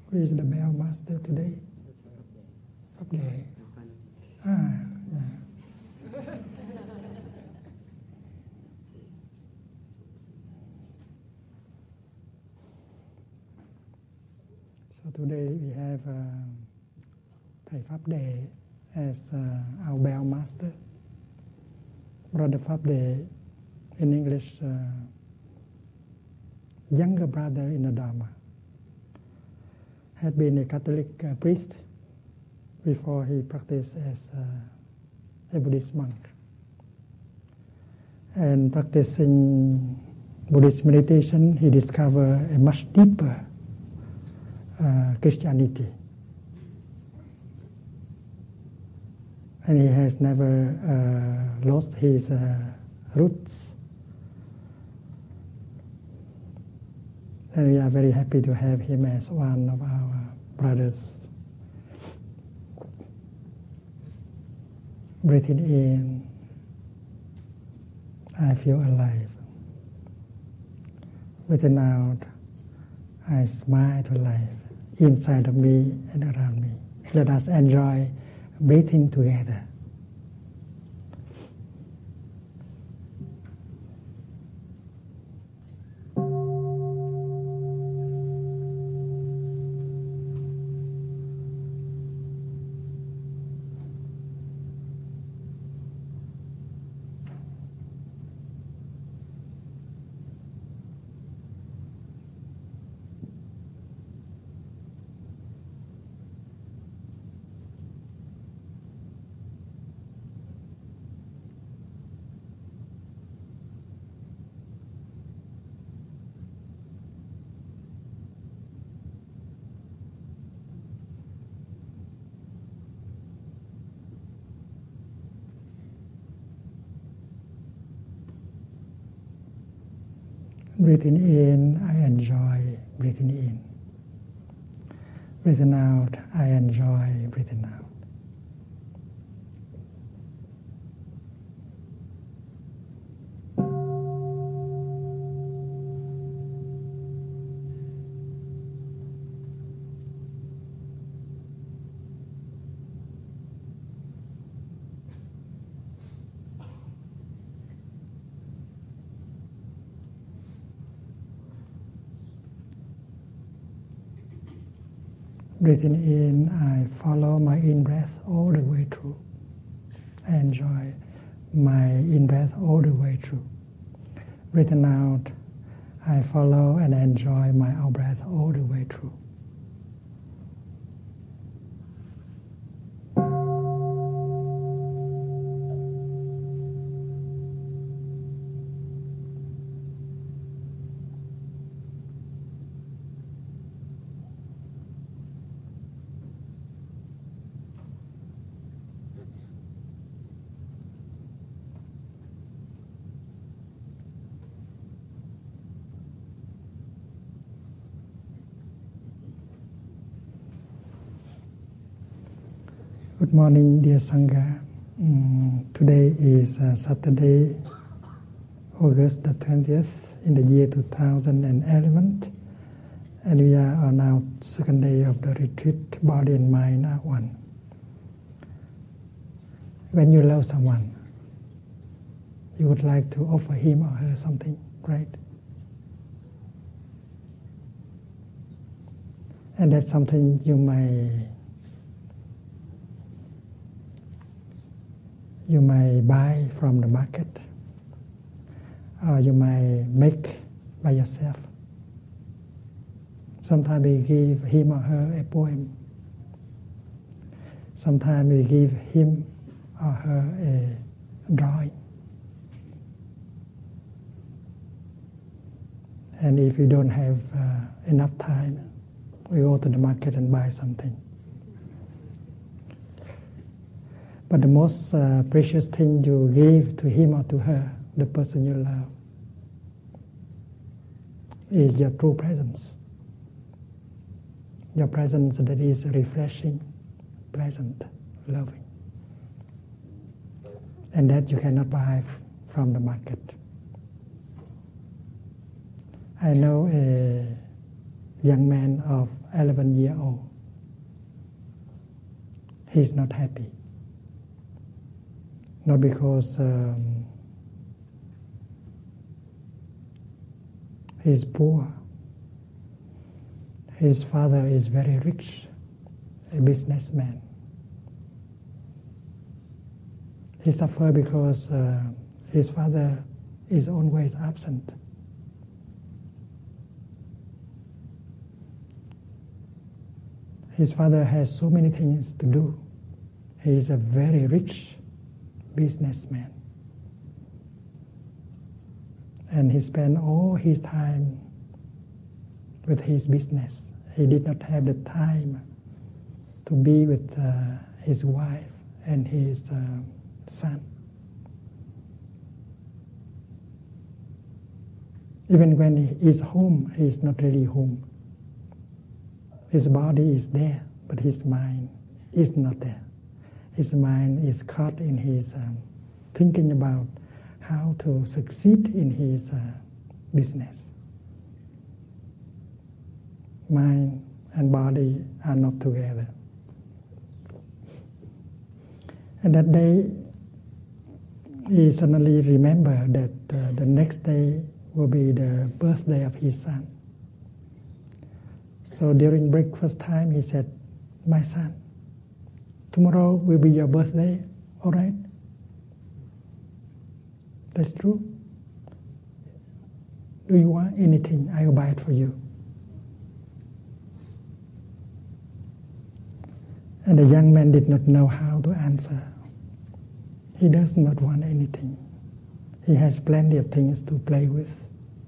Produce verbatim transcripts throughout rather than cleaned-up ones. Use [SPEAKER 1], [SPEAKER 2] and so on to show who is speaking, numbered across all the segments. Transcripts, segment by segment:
[SPEAKER 1] Who is the bell master today? Okay. Ah, yeah. So today we have uh, Thầy Pháp Đệ as uh, our bell master. Brother Pháp Đệ, in English, uh, younger brother in the Dharma, had been a Catholic uh, priest before he practiced as uh, a Buddhist monk. And practicing Buddhist meditation, he discovered a much deeper uh, Christianity. And he has never uh, lost his uh, roots. And we are very happy to have him as one of our brothers. Breathing in, I feel alive. Breathing out, I smile to life, inside of me and around me. Let us enjoy breathing together. Breathing in, I enjoy breathing in. Breathing out, I enjoy breathing out. Breathing in, I follow my in-breath all the way through. I enjoy my in-breath all the way through. Breathing out, I follow and enjoy my out-breath all the way through. Good morning, dear Sangha. Mm, today is uh, Saturday, August the twentieth, in the year two thousand eleven, and we are on our second day of the retreat, Body and Mind are one. When you love someone, you would like to offer him or her something, right? And that's something you may You may buy from the market, or you may make by yourself. Sometimes we give him or her a poem. Sometimes we give him or her a drawing. And if you don't have uh, enough time, we go to the market and buy something. But the most uh, precious thing you give to him or to her, the person you love, is your true presence. Your presence that is refreshing, pleasant, loving. And that you cannot buy f- from the market. I know a young man of eleven years old. He's not happy. Not because um, he's poor. His father is very rich, a businessman. He suffers because uh, his father is always absent. His father has so many things to do. He is a very rich businessman. And he spent all his time with his business. He did not have the time to be with uh, his wife and his uh, son. Even when he is home, he is not really home. His body is there, but his mind is not there. His mind is caught in his um, thinking about how to succeed in his uh, business. Mind and body are not together. And that day, he suddenly remembered that uh, the next day will be the birthday of his son. So during breakfast time, he said, "My son, tomorrow will be your birthday, all right?" That's true. Do you want anything? I will buy it for you. And the young man did not know how to answer. He does not want anything. He has plenty of things to play with.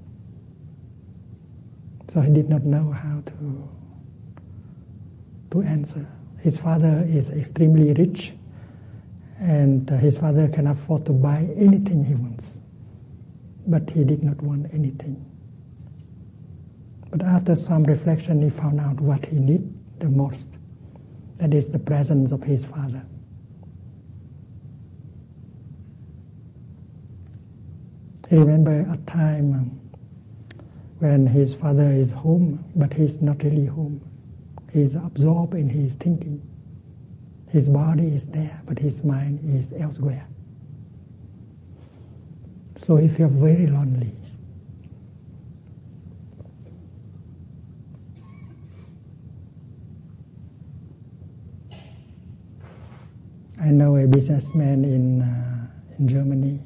[SPEAKER 1] So he did not know how to, to answer. His father is extremely rich, and his father can afford to buy anything he wants. But he did not want anything. But after some reflection, he found out what he needed the most. That is the presence of his father. He remembered a time um, when his father is home, but he's not really home. He's absorbed in his thinking. His body is there, but his mind is elsewhere. So he feels very lonely. I know a businessman in uh, in Germany.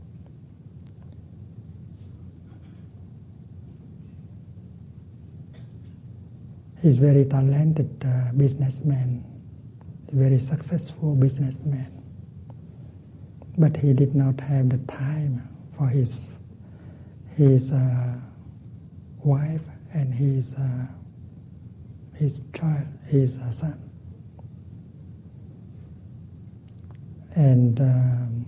[SPEAKER 1] He's a very talented uh, businessman, a very successful businessman. But he did not have the time for his his uh, wife and his uh, his child, his uh, son. And um,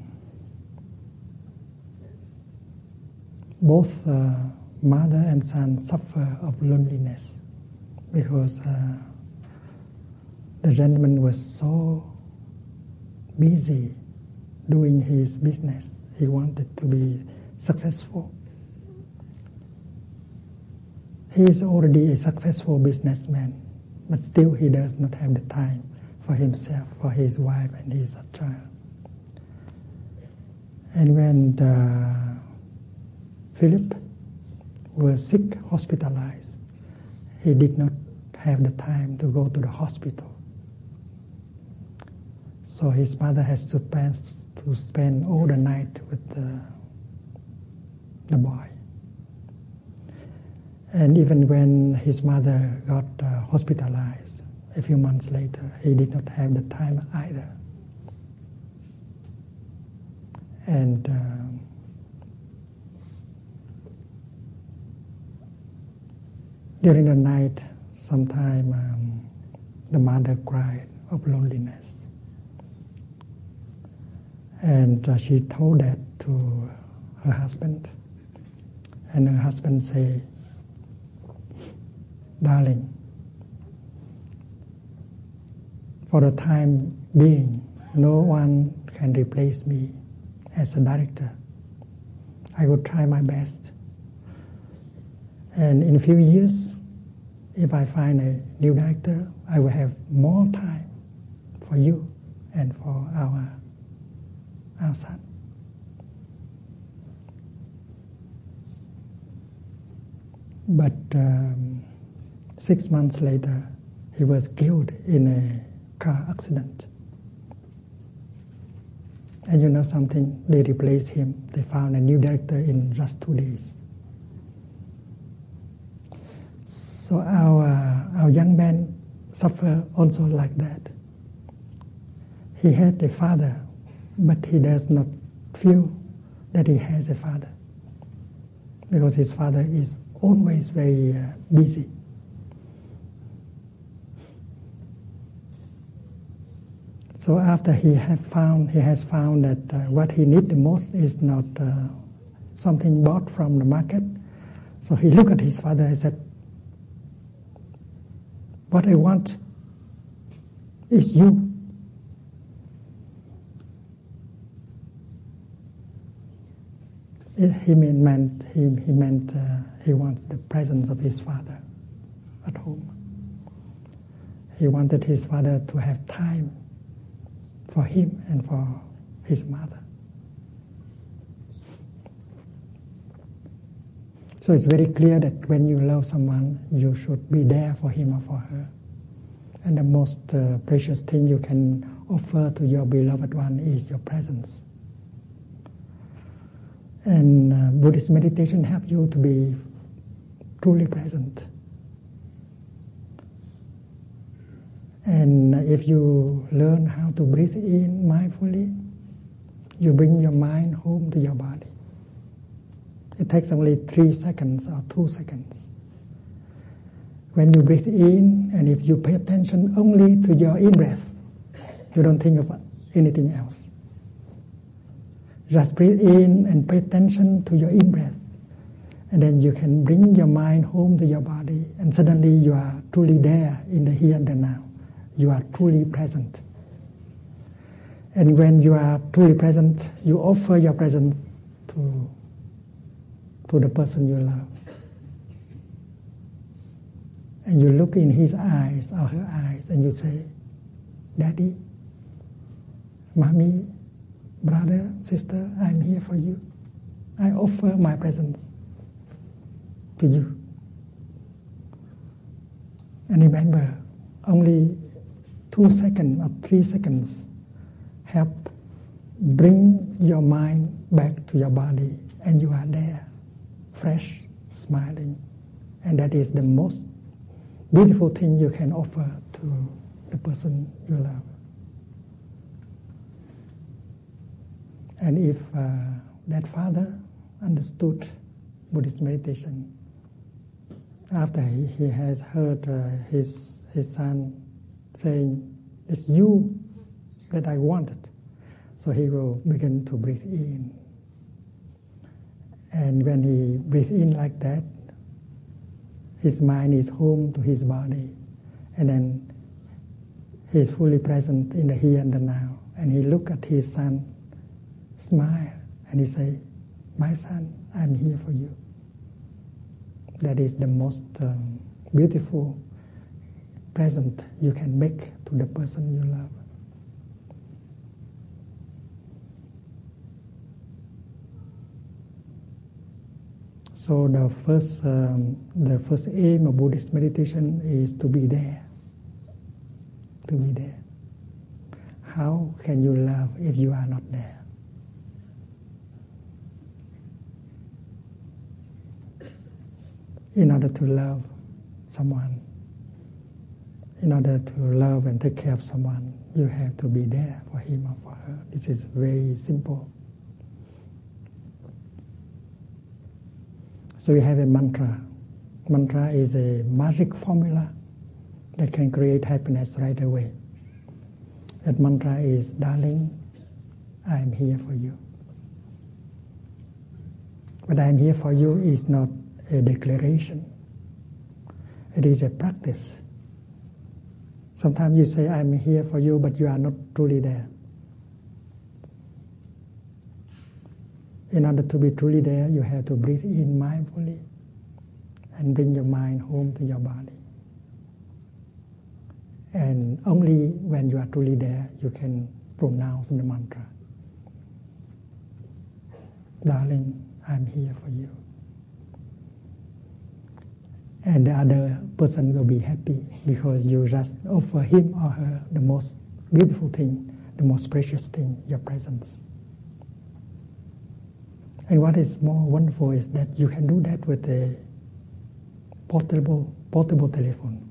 [SPEAKER 1] both uh, mother and son suffer of loneliness because uh, the gentleman was so busy doing his business. He wanted to be successful. He is already a successful businessman, but still he does not have the time for himself, for his wife and his child. And when the Philip was sick, hospitalized, he did not have the time to go to the hospital. So his mother has to spend, to spend all the night with the, the boy. And even when his mother got uh, hospitalized a few months later, he did not have the time either. And uh, during the night, sometime um, the mother cried of loneliness. And uh, she told that to her husband. And her husband said, "Darling, for the time being, no one can replace me as a director. I will try my best. And in a few years, if I find a new director, I will have more time for you and for our, our son. But um, six months later, he was killed in a car accident. And you know something? They replaced him. They found a new director in just two days. So our, our young man suffered also like that. He had a father, but he does not feel that he has a father, because his father is always very uh, busy. So after he have found, he has found that uh, what he needs the most is not uh, something bought from the market. So he looked at his father and said, "What I want is you." It, he meant he, he meant uh, he wants the presence of his father at home. He wanted his father to have time for him and for his mother. So it's very clear that when you love someone, you should be there for him or for her. And the most uh, precious thing you can offer to your beloved one is your presence. And uh, Buddhist meditation helps you to be truly present. And if you learn how to breathe in mindfully, you bring your mind home to your body. It takes only three seconds or two seconds. When you breathe in, and if you pay attention only to your in-breath, you don't think of anything else. Just breathe in and pay attention to your in-breath. And then you can bring your mind home to your body, and suddenly you are truly there in the here and the now. You are truly present. And when you are truly present, you offer your presence to, to the person you love. And you look in his eyes or her eyes and you say, "Daddy, Mommy, brother, sister, I'm here for you. I offer my presence to you." And remember, only two seconds or three seconds help bring your mind back to your body, and you are there, fresh, smiling. And that is the most beautiful thing you can offer to the person you love. And if uh, that father understood Buddhist meditation, after he, he has heard uh, his, his son saying, "It's you that I wanted," so he will begin to breathe in. And when he breathes in like that, his mind is home to his body, and then he is fully present in the here and the now. And he look at his son, smile, and he say, "My son, I'm here for you." That is the most um, beautiful present you can make to the person you love. So the first, um, the first aim of Buddhist meditation is to be there. To be there. How can you love if you are not there? In order to love someone, in order to love and take care of someone, you have to be there for him or for her. This is very simple. So we have a mantra. Mantra is a magic formula that can create happiness right away. That mantra is, "Darling, I am here for you." But "I am here for you" is not a declaration. It is a practice. Sometimes you say, "I'm here for you," but you are not truly there. In order to be truly there, you have to breathe in mindfully and bring your mind home to your body. And only when you are truly there, you can pronounce the mantra. Darling, I'm here for you. And the other person will be happy because you just offer him or her the most beautiful thing, the most precious thing, your presence. And what is more wonderful is that you can do that with a portable, portable telephone.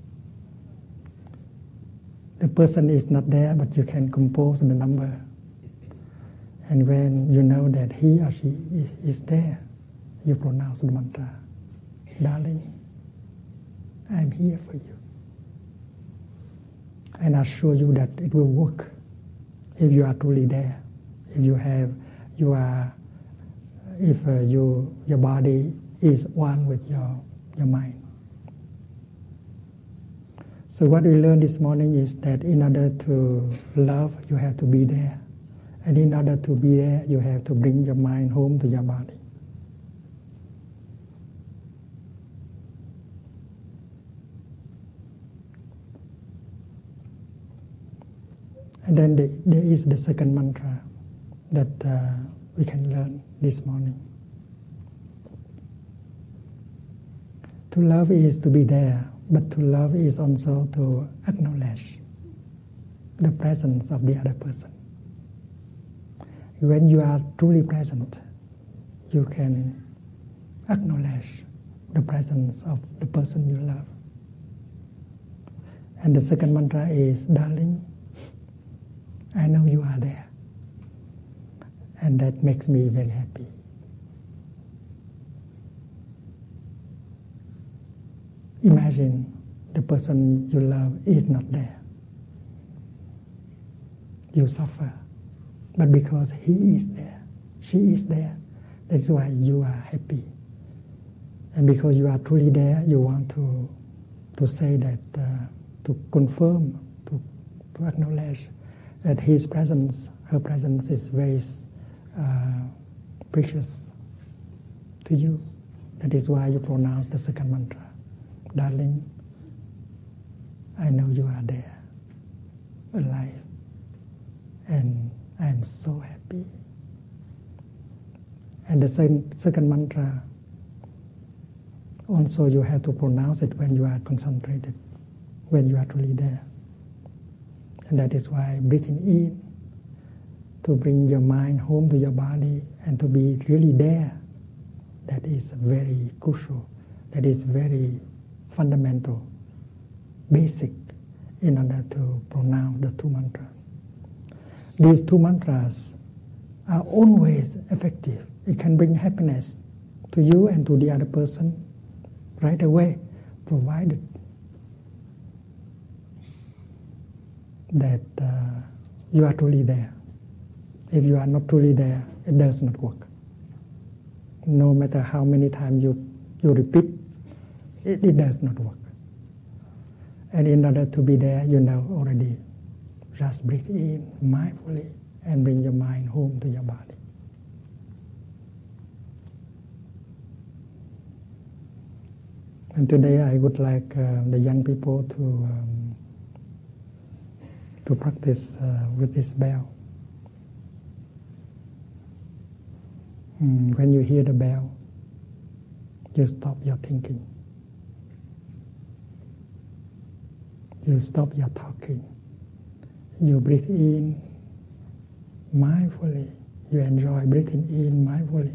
[SPEAKER 1] The person is not there, but you can compose the number. And when you know that he or she is there, you pronounce the mantra. Darling, I'm here for you. And I assure you that it will work if you are truly there. If you have, you are, if uh, you, your body is one with your, your mind. So what we learned this morning is that in order to love, you have to be there. And in order to be there, you have to bring your mind home to your body. And then the, there is the second mantra that uh, we can learn this morning. To love is to be there, but to love is also to acknowledge the presence of the other person. When you are truly present, you can acknowledge the presence of the person you love. And the second mantra is, darling, I know you are there. And that makes me very happy. Imagine the person you love is not there. You suffer. But because he is there, she is there, that's why you are happy. And because you are truly there, you want to to say that, uh, to confirm, to, to acknowledge that his presence, her presence is very uh, precious to you. That is why you pronounce the second mantra. Darling, I know you are there, alive, and I am so happy. And the second, second mantra, also you have to pronounce it when you are concentrated, when you are truly there. And that is why breathing in, to bring your mind home to your body and to be really there, that is very crucial, that is very fundamental, basic, in order to pronounce the two mantras. These two mantras are always effective. It can bring happiness to you and to the other person right away, provided that uh, you are truly there. If you are not truly there, it does not work. No matter how many times you, you repeat, it, it does not work. And in order to be there, you know already, just breathe in mindfully and bring your mind home to your body. And today I would like uh, the young people to um, to practice uh, with this bell. Mm, when you hear the bell, you stop your thinking. You stop your talking. You breathe in mindfully. You enjoy breathing in mindfully.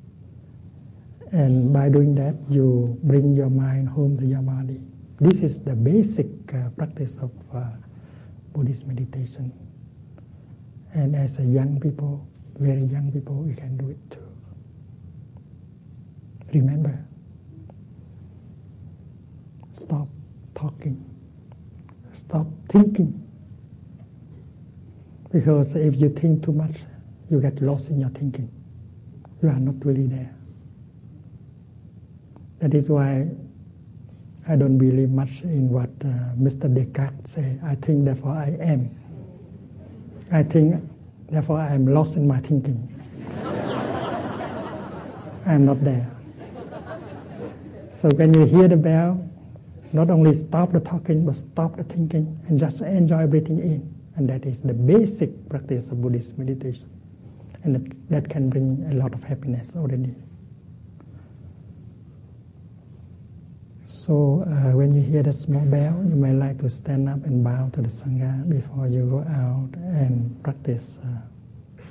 [SPEAKER 1] And by doing that, you bring your mind home to your body. This is the basic uh, practice of uh, Buddhist meditation. And as a young people, very young people, we can do it too. Remember, stop talking. Stop thinking. Because if you think too much, you get lost in your thinking. You are not really there. That is why I don't believe much in what uh, Mister Descartes said. I think, therefore I am. I think, therefore I am lost in my thinking. I am not there. So when you hear the bell, Not only stop the talking, but stop the thinking and just enjoy breathing in. And that is the basic practice of Buddhist meditation. And that, that can bring a lot of happiness already. So uh, when you hear the small bell, you may like to stand up and bow to the Sangha before you go out and practice. Uh,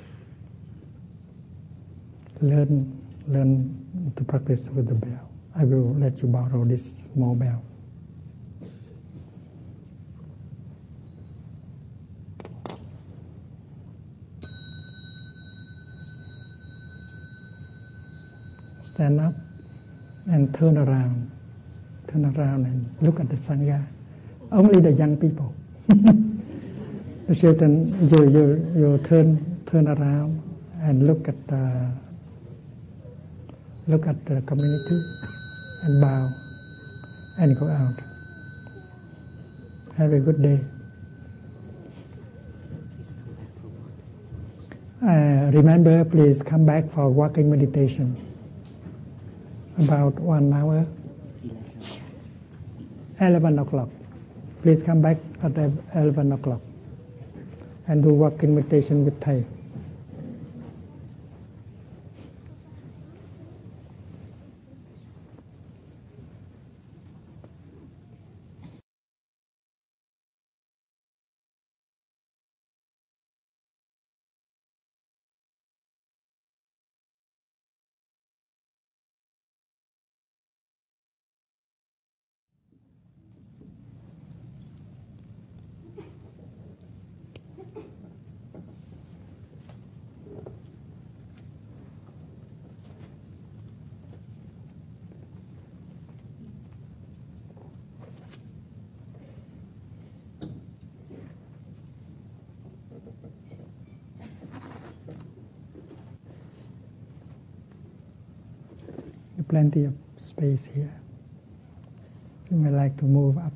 [SPEAKER 1] learn, learn to practice with the bell. I will let you borrow this small bell. Stand up and turn around. Turn around and look at the Sangha. Only the young people. The children, you, you, you turn, turn around and look at the, look at the community and bow and go out. Have a good day. Uh, remember, please come back for walking meditation. About one hour. eleven o'clock. Please come back at eleven o'clock and do walking meditation with Thầy. Plenty of space here. You may like to move up.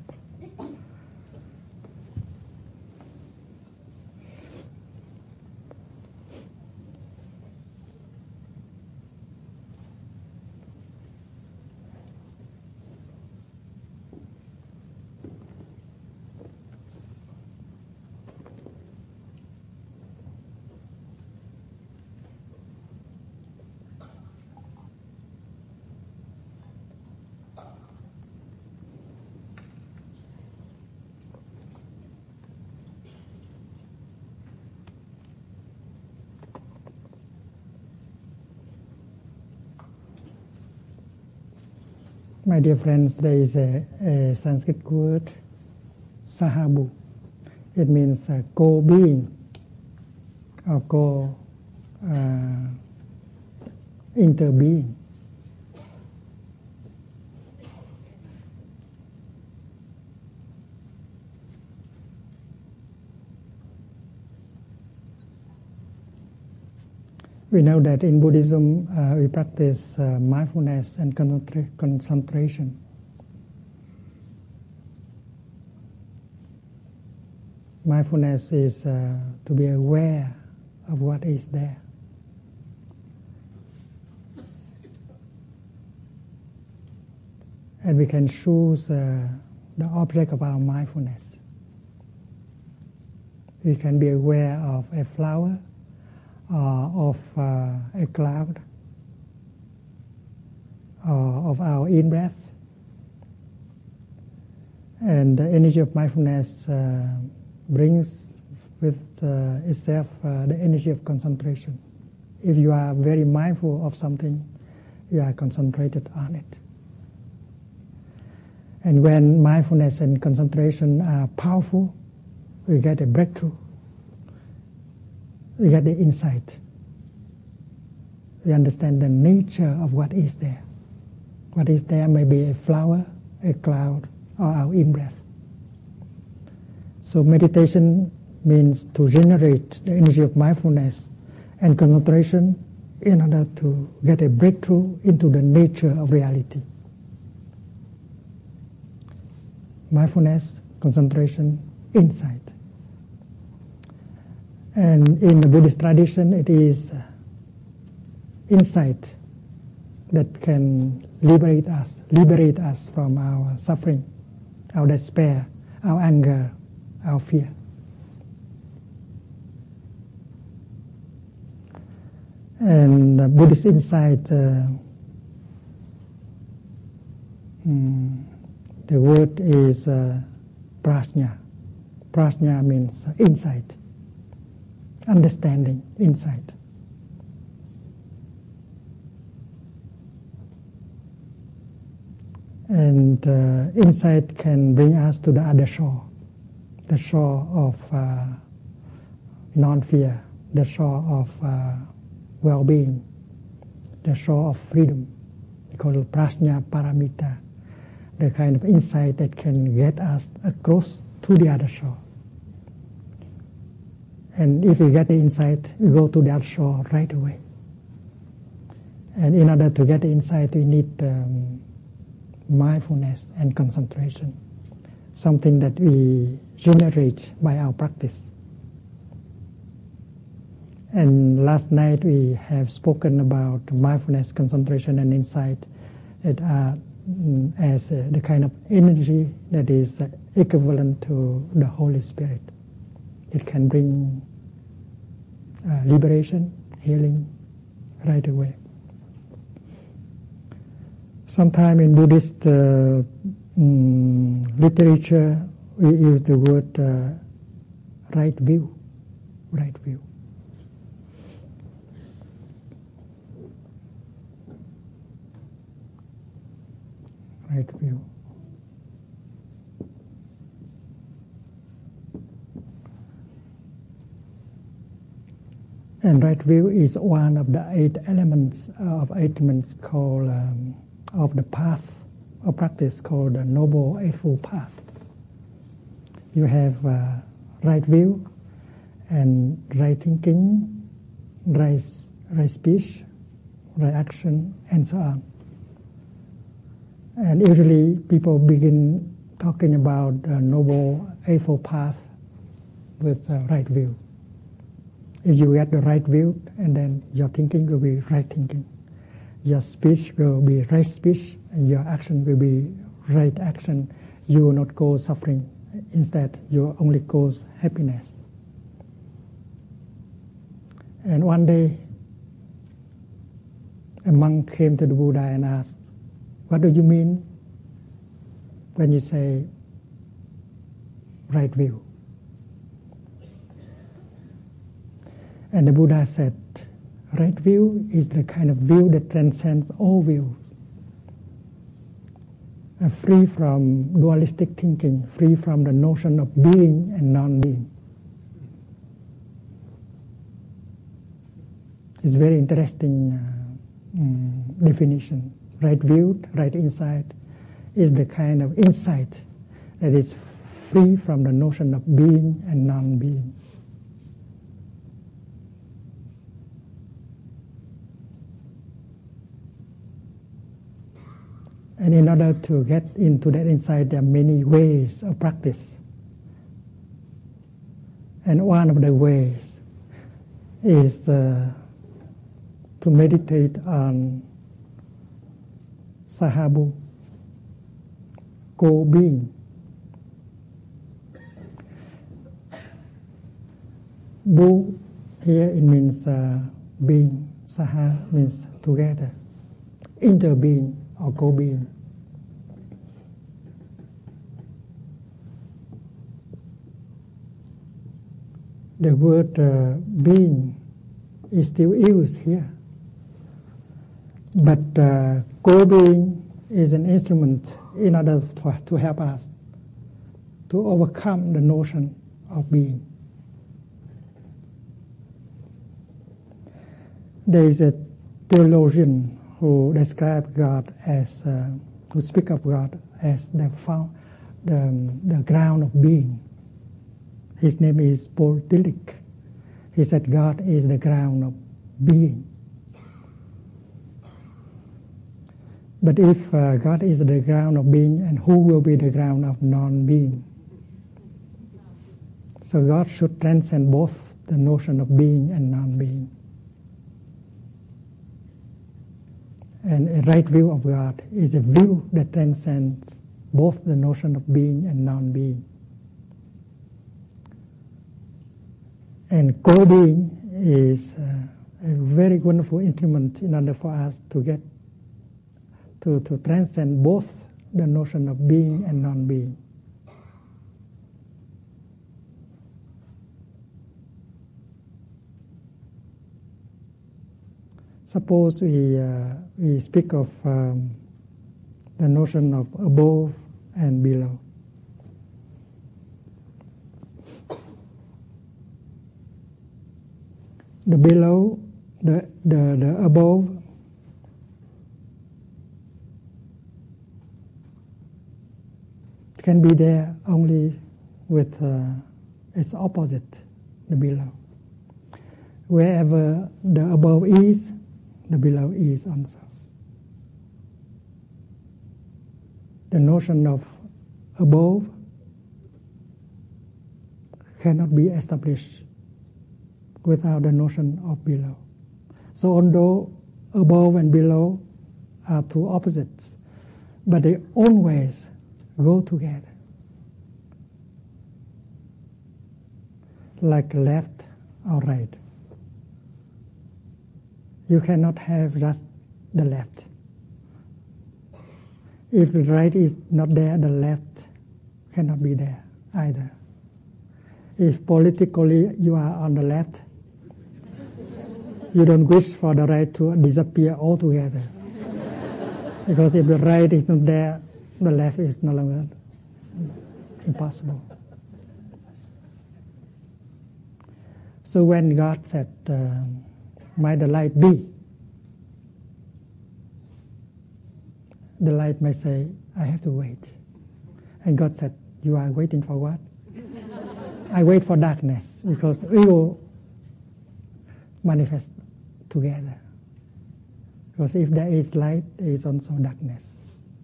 [SPEAKER 1] My dear friends, there is a, a Sanskrit word, sahabu. It means uh, co-being or co-interbeing. Uh, We know that in Buddhism uh, we practice uh, mindfulness and concentra- concentration. Mindfulness is uh, to be aware of what is there. And we can choose uh, the object of our mindfulness. We can be aware of a flower, Uh, of uh, a cloud, uh, of our in-breath. And the energy of mindfulness uh, brings with uh, itself uh, the energy of concentration. If you are very mindful of something, you are concentrated on it. And when mindfulness and concentration are powerful, we get a breakthrough. We get the insight. We understand the nature of what is there. What is there may be a flower, a cloud, or our in-breath. So meditation means to generate the energy of mindfulness and concentration in order to get a breakthrough into the nature of reality. Mindfulness, concentration, insight. And in the Buddhist tradition, it is insight that can liberate us, liberate us from our suffering. our despair, our anger, our fear. And uh, Buddhist insight, uh, mm, the word is uh, prajna. Prajna means insight, understanding, insight. And uh, insight can bring us to the other shore, the shore of uh, non-fear, the shore of uh, well-being, the shore of freedom. We call it prajna paramita, the kind of insight that can get us across to the other shore. And if we get the insight, we go to the other shore right away. And in order to get the insight, we need um, mindfulness and concentration, something that we generate by our practice. And last night we have spoken about mindfulness, concentration, and insight that are mm, as uh, the kind of energy that is uh, equivalent to the Holy Spirit. It can bring uh, liberation, healing right away. Sometimes in Buddhist uh, mm, literature, we use the word uh, right view, right view. Right view. And right view is one of the eight elements uh, of eight elements called um, of the path of practice called the Noble Eightfold Path. You have uh, right view and right thinking, right, right speech, right action, and so on. And usually people begin talking about the Noble Eightfold Path with uh, right view. If you get the right view, and then your thinking will be right thinking. Your speech will be right speech, and your action will be right action. You will not cause suffering. Instead, you will only cause happiness. And one day, a monk came to the Buddha and asked, "What do you mean when you say right view?" And the Buddha said, right view is the kind of view that transcends all views, uh, free from dualistic thinking, free from the notion of being and non-being. It's a very interesting uh, um, definition. Right view, right insight is the kind of insight that is free from the notion of being and non-being. And in order to get into that insight, there are many ways of practice. And one of the ways is uh, to meditate on Sahabu, co-being. Bu here it means uh, being, Saha means together, interbeing or co-being. The word uh, being is still used here, but uh, co-being is an instrument in order to, to help us to overcome the notion of being. There is a theologian who describes God as, uh, who speaks of God as the, found, the, the ground of being. His name is Paul Tillich. He said God is the ground of being. But if uh, God is the ground of being, and who will be the ground of non-being? So God should transcend both the notion of being and non-being. And a right view of God is a view that transcends both the notion of being and non-being. And co-being is uh, a very wonderful instrument in order for us to get to, to transcend both the notion of being and non-being. Suppose we, uh, we speak of um, the notion of above and below. The below, the, the, the above can be there only with uh, its opposite, the below. Wherever the above is, the below is also. The notion of above cannot be established without the notion of below. So although above and below are two opposites, but they always go together. Like left or right. You cannot have just the left. If the right is not there, the left cannot be there either. If politically you are on the left, you don't wish for the right to disappear altogether. Because if the right is not there, the left is no longer impossible. So when God said, uh, might the light be, the light may say, I have to wait. And God said, you are waiting for what? I wait for darkness, because we will manifest together. Because if there is light, there is also darkness.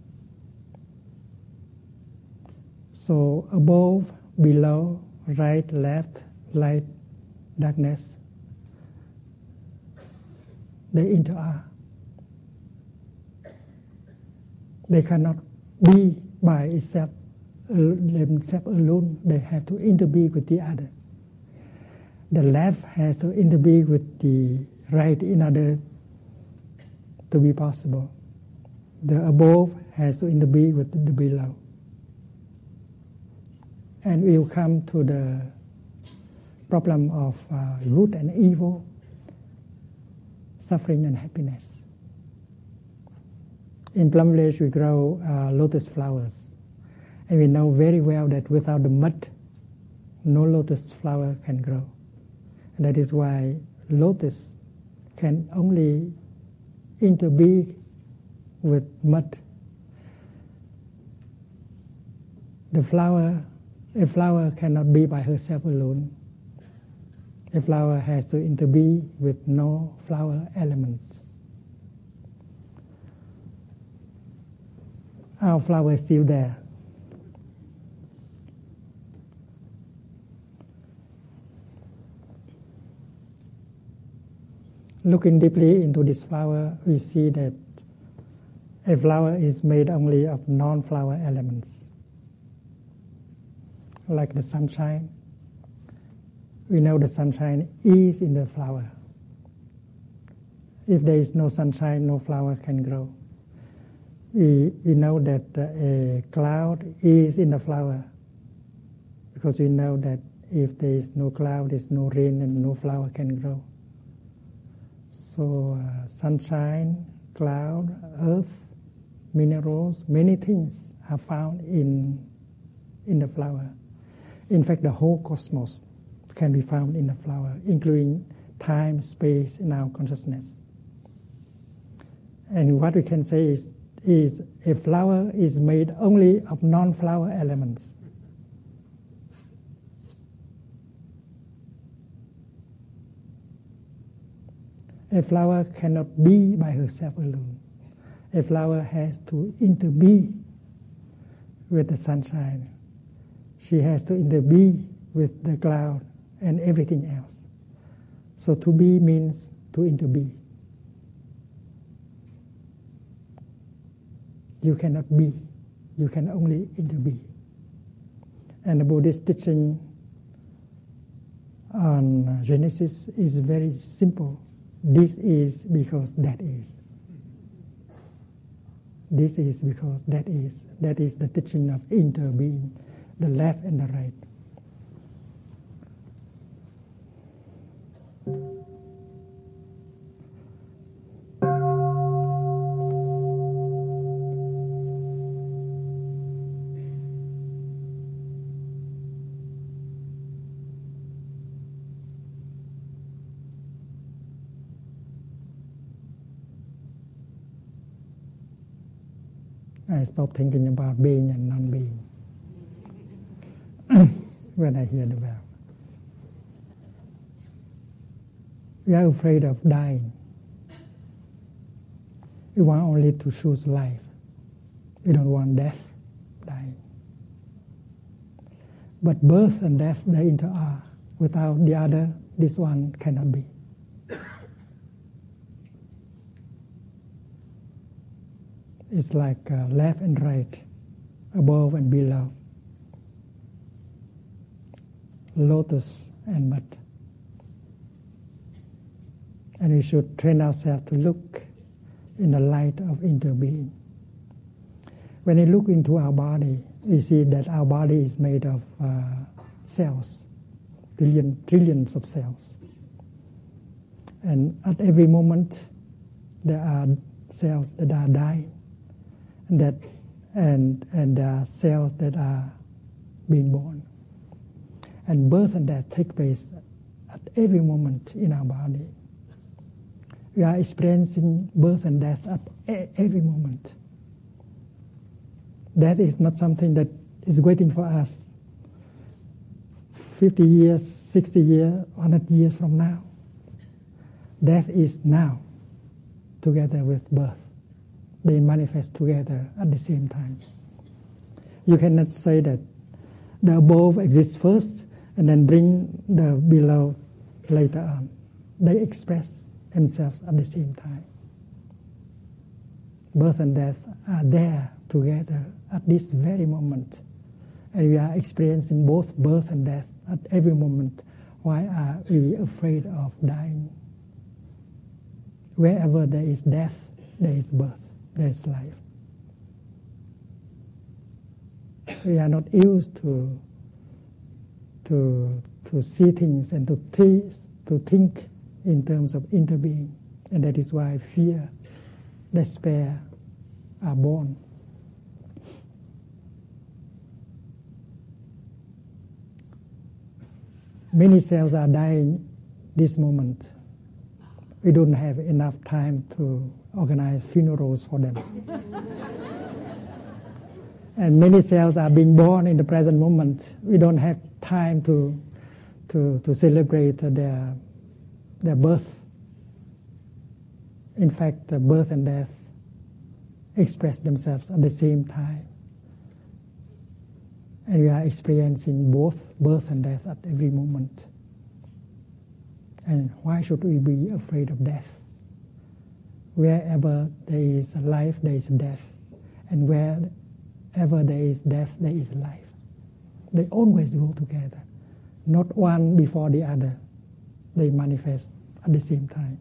[SPEAKER 1] So above, below, right, left, light, darkness, they interact. They cannot be by itself, themselves alone. They have to interbe with the other. The left has to interbe with the right in order to be possible. The above has to interbe with the below. And we'll come to the problem of uh, good and evil, suffering and happiness. In Plum Village we grow uh, lotus flowers. And we know very well that without the mud, no lotus flower can grow. And that is why lotus can only interbe with mud. The flower, a flower cannot be by herself alone. A flower has to interbe with no flower element. Our flower is still there. Looking deeply into this flower, we see that a flower is made only of non-flower elements. Like the sunshine, we know the sunshine is in the flower. If there is no sunshine, no flower can grow. We, we know that uh, a cloud is in the flower, because we know that if there is no cloud, there is no rain and no flower can grow. So uh, sunshine, cloud, earth, minerals, many things are found in, in the flower. In fact, the whole cosmos can be found in the flower, including time, space, and our consciousness. And what we can say is, is a flower is made only of non-flower elements. A flower cannot be by herself alone. A flower has to interbe with the sunshine. She has to interbe with the cloud and everything else. So to be means to interbe. You cannot be You can only interbe. And the Buddhist teaching on Genesis is very simple. This is because that is. This is because that is. That is the teaching of interbeing, the left and the right. I stop thinking about being and non-being when I hear the bell. We are afraid of dying. We want only to choose life. We don't want death, dying. But birth and death, they inter-are. Without the other, this one cannot be. It's like uh, left and right, above and below, lotus and mud. And we should train ourselves to look in the light of interbeing. When we look into our body, we see that our body is made of uh, cells, trillion, trillions of cells. And at every moment, there are cells that are dying. That and and there are cells that are being born, and birth and death take place at every moment in our body. We are experiencing birth and death at every moment. Death is not something that is waiting for us fifty years, sixty years, one hundred years from now. Death is now, together with birth. They manifest together at the same time. You cannot say that the above exists first and then bring the below later on. They express themselves at the same time. Birth and death are there together at this very moment. And we are experiencing both birth and death at every moment. Why are we afraid of dying? Wherever there is death, there is birth. There's life. We are not used to to to see things and to taste, to think in terms of interbeing, and that is why fear, despair are born. Many cells are dying this moment. We don't have enough time to organize funerals for them. And many cells are being born in the present moment. We don't have time to to, to celebrate their, their birth. In fact, the birth and death express themselves at the same time. And we are experiencing both birth and death at every moment. And why should we be afraid of death? Wherever there is life, there is death. And wherever there is death, there is life. They always go together. Not one before the other. They manifest at the same time.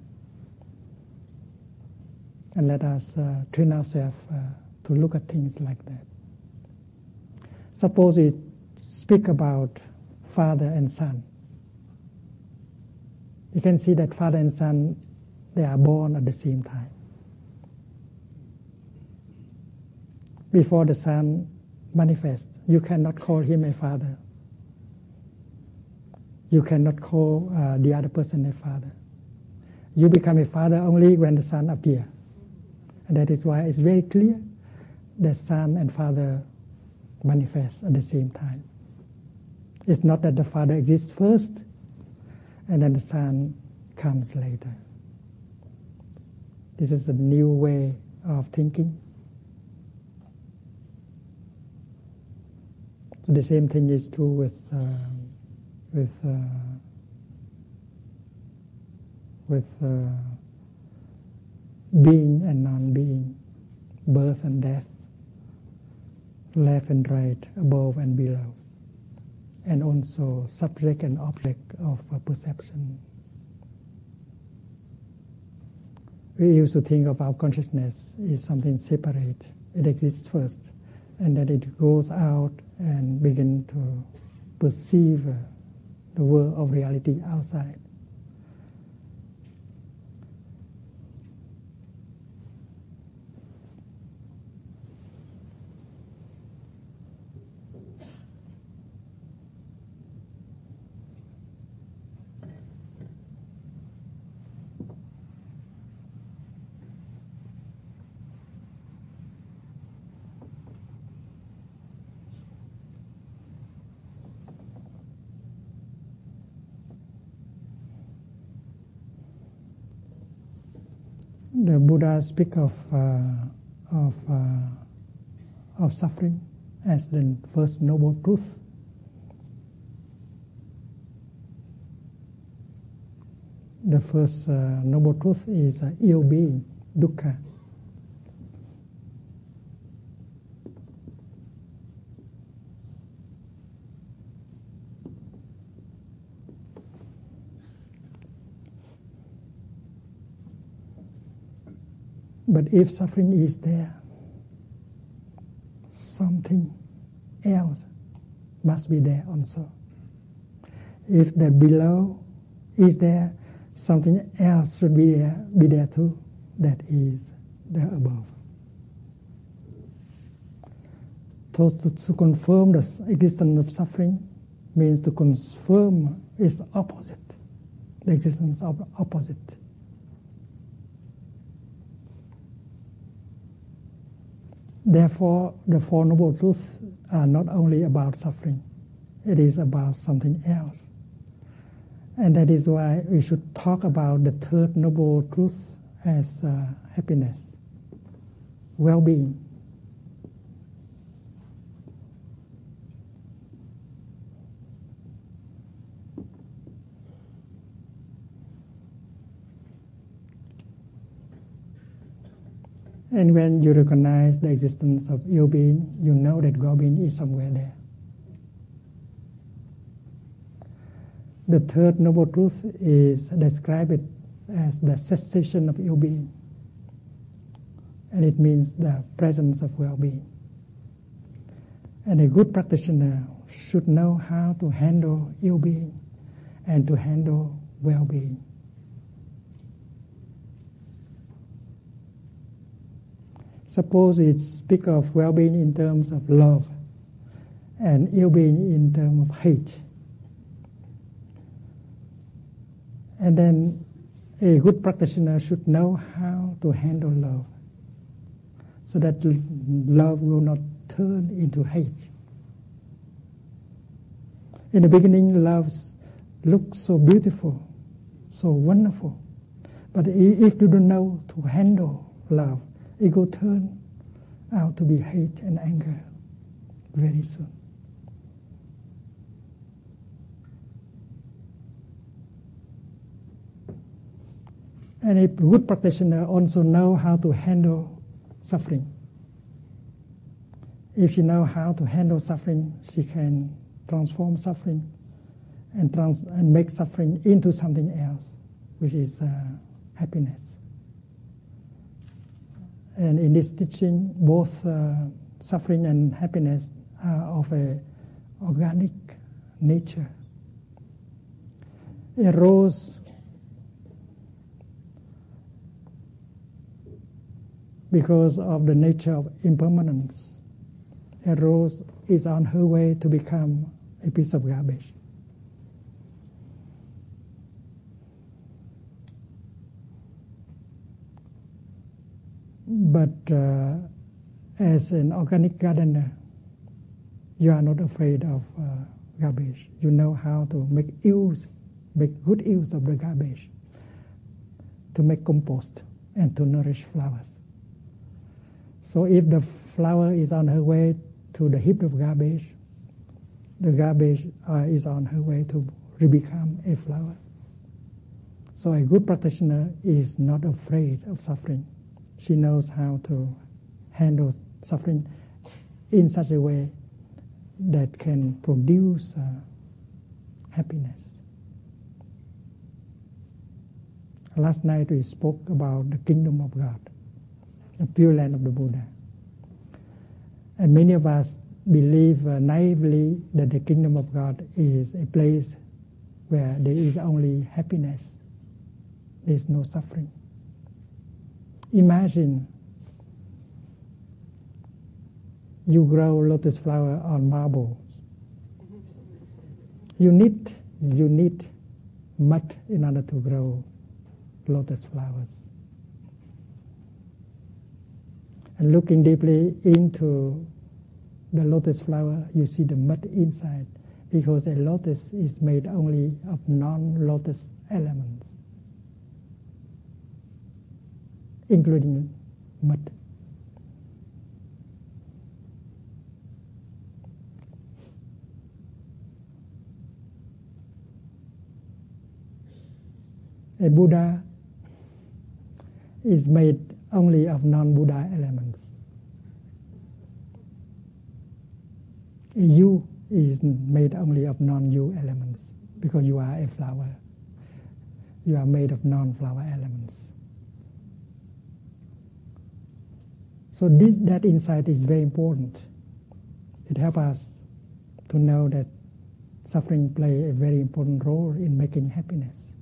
[SPEAKER 1] And let us uh, train ourselves uh, to look at things like that. Suppose we speak about father and son. You can see that father and son, they are born at the same time. Before the son manifests, you cannot call him a father. You cannot call uh, the other person a father. You become a father only when the son appears. And that is why it's very clear that son and father manifest at the same time. It's not that the father exists first and then the son comes later. This is a new way of thinking. So the same thing is true with uh, with uh, with uh, being and non-being, birth and death. left and right, above and below, and also subject and object of perception. We used to think of our consciousness as something separate. It exists first, and then it goes out and begins to perceive the world of reality outside. The Buddha speaks of uh, of uh, of suffering as the first noble truth. The first uh, noble truth is uh, ill being, dukkha. But if suffering is there, something else must be there also. If the below is there, something else should be there, be there too. That is the above. So to, to confirm the existence of suffering means to confirm its opposite, the existence of opposite. Therefore, the Four Noble Truths are not only about suffering, it is about something else. And that is why we should talk about the third Noble Truth as uh, happiness, well-being. And when you recognize the existence of ill-being, you know that well-being is somewhere there. The third noble truth is described as the cessation of ill-being, and it means the presence of well-being. And a good practitioner should know how to handle ill-being and to handle well-being. Suppose we speak of well-being in terms of love and ill-being in terms of hate. And then a good practitioner should know how to handle love so that love will not turn into hate. In the beginning, love looks so beautiful, so wonderful. But if you don't know to handle love, it will turn out to be hate and anger very soon. And a good practitioner also know how to handle suffering. If she know how to handle suffering, she can transform suffering and, trans- and make suffering into something else, which is uh, happiness. And in this teaching, both uh, suffering and happiness are of a organic nature. A rose because of the nature of impermanence. A rose is on her way to become a piece of garbage. But uh, as an organic gardener, you are not afraid of uh, garbage. You know how to make use, make good use of the garbage, to make compost and to nourish flowers. So if the flower is on her way to the heap of garbage, the garbage uh, is on her way to become a flower. So a good practitioner is not afraid of suffering. She knows how to handle suffering in such a way that can produce uh, happiness. Last night we spoke about the kingdom of God, the pure land of the Buddha. And many of us believe uh, naively that the kingdom of God is a place where there is only happiness, there is no suffering. Imagine you grow lotus flower on marbles. You need, you need mud in order to grow lotus flowers. And looking deeply into the lotus flower, you see the mud inside, because a lotus is made only of non-lotus elements, including mud. A Buddha is made only of non-Buddha elements. A you is made only of non-you elements, because you are a flower. You are made of non-flower elements. So this, that insight is very important. It helps us to know that suffering plays a very important role in making happiness.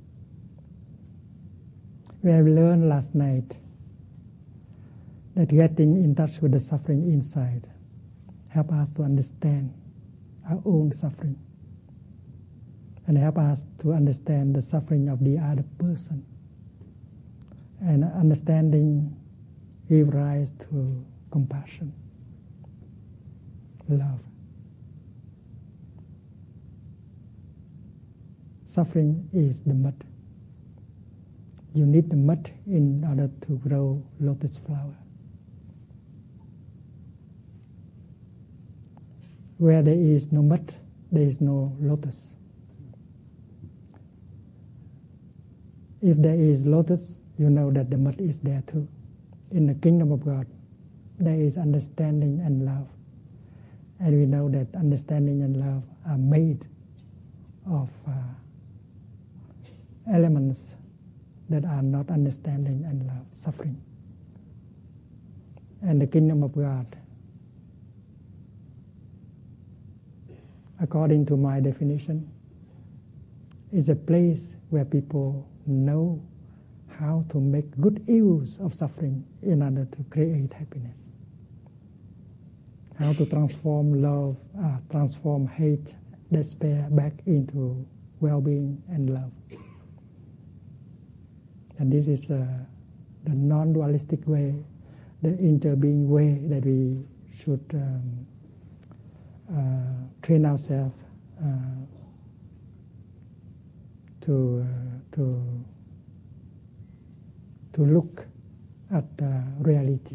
[SPEAKER 1] We have learned last night that getting in touch with the suffering inside help us to understand our own suffering and help us to understand the suffering of the other person. And understanding gives rise to compassion, love. Suffering is the mud. You need the mud in order to grow lotus flower. Where there is no mud, there is no lotus. If there is lotus, you know that the mud is there too. In the kingdom of God, there is understanding and love. And we know that understanding and love are made of uh, elements that are not understanding and love, suffering. And the kingdom of God, according to my definition, is a place where people know how to make good use of suffering in order to create happiness. How to transform love, uh, transform hate, despair back into well-being and love. And this is uh, the non-dualistic way, the interbeing way that we should um, uh, train ourselves uh, to uh, to to look at uh, reality.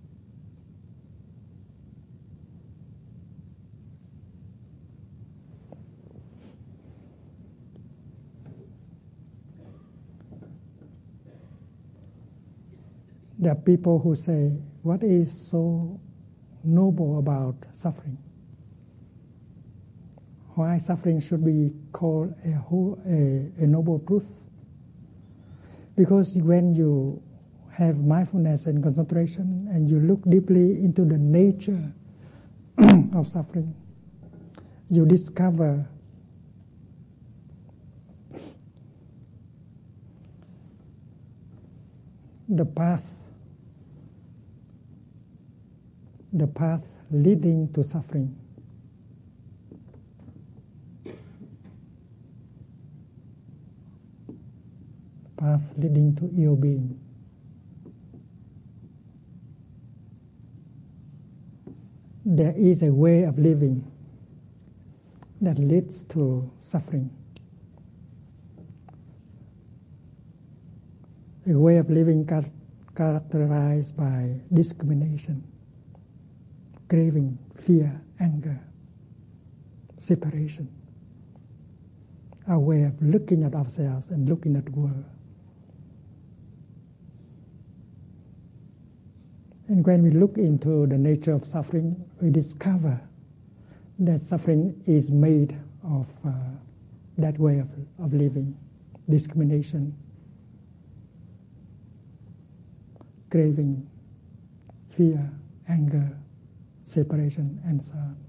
[SPEAKER 1] There are people who say, what is so noble about suffering? Why suffering should be called a, whole, a, a noble truth? Because when you have mindfulness and concentration and you look deeply into the nature of suffering, you discover the path the path leading to suffering. Path leading to ill-being. There is a way of living that leads to suffering. A way of living char- characterized by discrimination, craving, fear, anger, separation. Our way of looking at ourselves and looking at the world. And when we look into the nature of suffering, we discover that suffering is made of uh, that way of, of living, discrimination, craving, fear, anger, separation, and so on.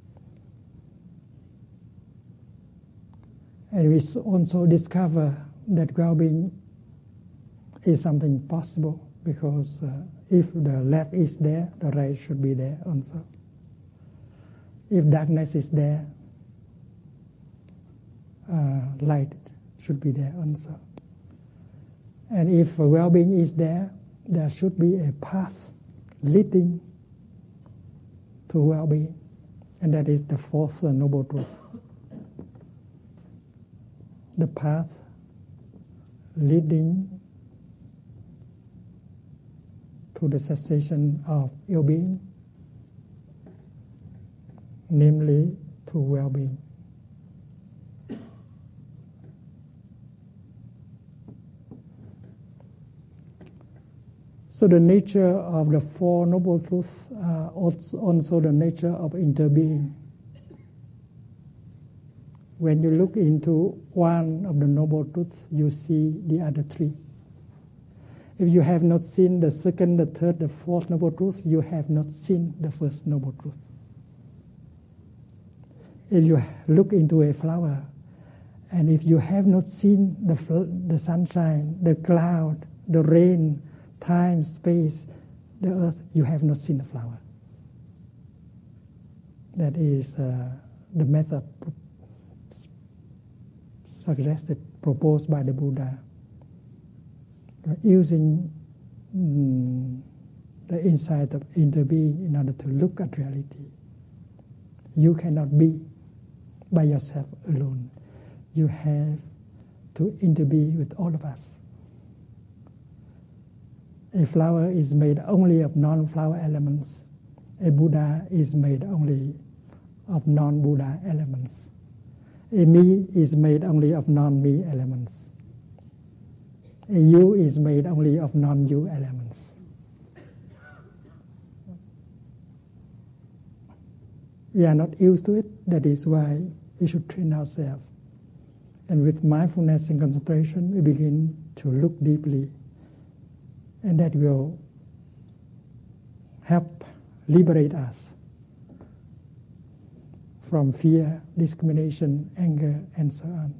[SPEAKER 1] And we also discover that well-being is something possible, because uh, if the left is there, the right should be there also. If darkness is there, uh, light should be there also. And if well-being is there, there should be a path leading to well-being. And that is the fourth uh, noble truth. The path leading to the cessation of ill-being, namely to well-being. So the nature of the Four Noble Truths are also the nature of interbeing. When you look into one of the Noble Truths, you see the other three. If you have not seen the second, the third, the fourth Noble Truth, you have not seen the first Noble Truth. If you look into a flower, and if you have not seen the, the sunshine, the cloud, the rain, time, space, the earth, you have not seen the flower. That is uh, the method suggested, proposed by the Buddha, uh, using mm, the insight of interbeing in order to look at reality. You cannot be by yourself alone. You have to interbe with all of us. A flower is made only of non-flower elements. A Buddha is made only of non-Buddha elements. A me is made only of non-me elements. A you is made only of non-you elements. We are not used to it. That is why we should train ourselves. And with mindfulness and concentration, we begin to look deeply. And that will help liberate us from fear, discrimination, anger, and so on.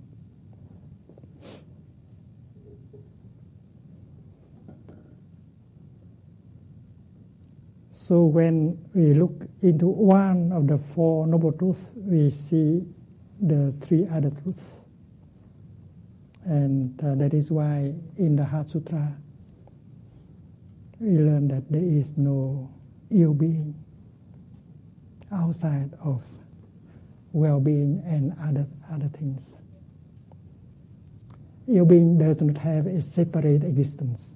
[SPEAKER 1] So when we look into one of the Four Noble Truths, we see the three other truths. And uh, that is why in the Heart Sutra, we learn that there is no ill being outside of well-being and other, other things. Ill being does not have a separate existence.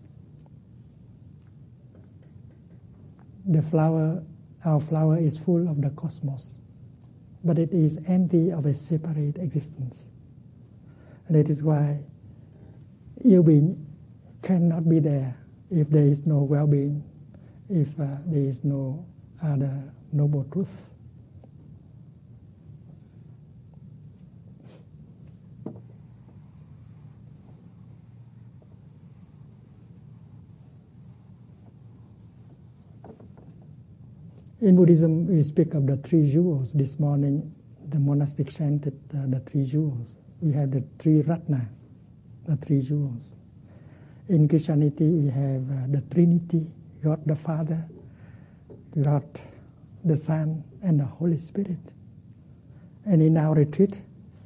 [SPEAKER 1] The flower, our flower is full of the cosmos, but it is empty of a separate existence. And that is why ill being cannot be there if there is no well-being, if uh, there is no other noble truth. In Buddhism, we speak of the three jewels. This morning, the monastic chanted uh, the three jewels. We have the three ratna, the three jewels. In Christianity, we have uh, the Trinity, God the Father, God the Son, and the Holy Spirit. And in our retreat,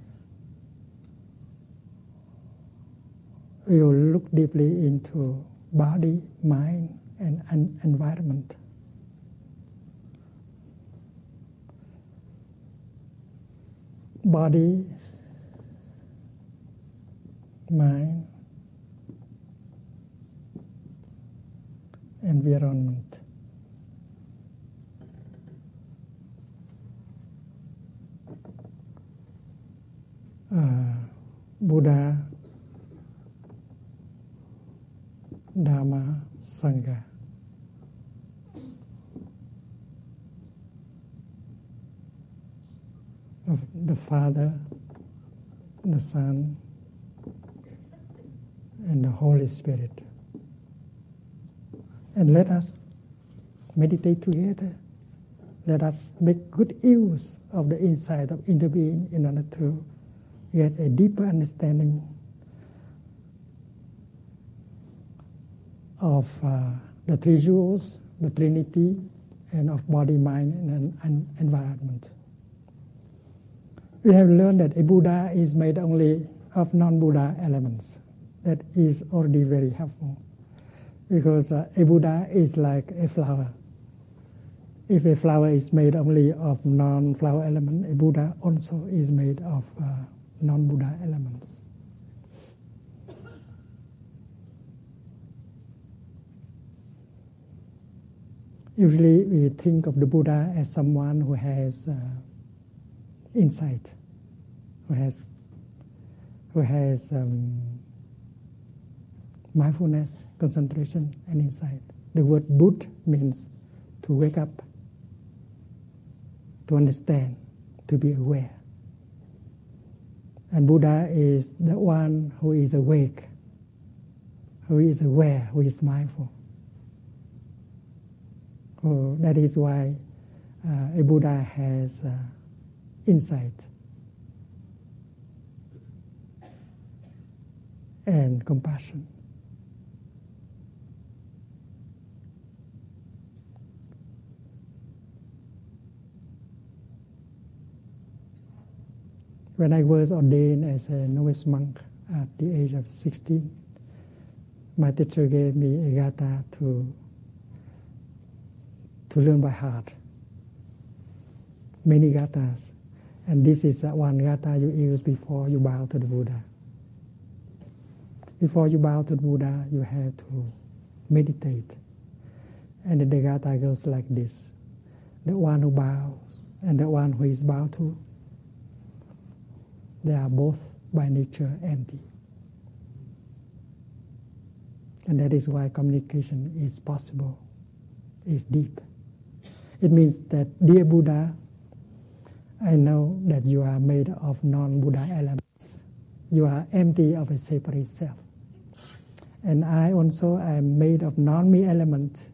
[SPEAKER 1] we will look deeply into body, mind, and, and environment. Body, mind, environment. Uh, Buddha, Dharma, Sangha. of the Father, the Son, and the Holy Spirit. And let us meditate together. Let us make good use of the insight of interbeing in order to get a deeper understanding of uh, the three jewels, the Trinity, and of body, mind, and, and environment. We have learned that a Buddha is made only of non-Buddha elements. That is already very helpful, because uh, a Buddha is like a flower. If a flower is made only of non-flower element, a Buddha also is made of uh, non-Buddha elements. Usually we think of the Buddha as someone who has uh, insight, who has, who has um, mindfulness, concentration, and insight. The word Bud means to wake up, to understand, to be aware. And Buddha is the one who is awake, who is aware, who is mindful. Oh, that is why uh, a Buddha has uh, insight and compassion. When I was ordained as a novice monk at the age of sixteen, my teacher gave me a gatha to to learn by heart. Many gathas, and this is one gatha you use before you bow to the Buddha. Before you bow to the Buddha, you have to meditate. And the gatha goes like this: the one who bows and the one who is bowed to, they are both by nature empty. And that is why communication is possible, is deep. It means that, dear Buddha, I know that you are made of non-Buddha elements. You are empty of a separate self. And I also am made of non-me elements.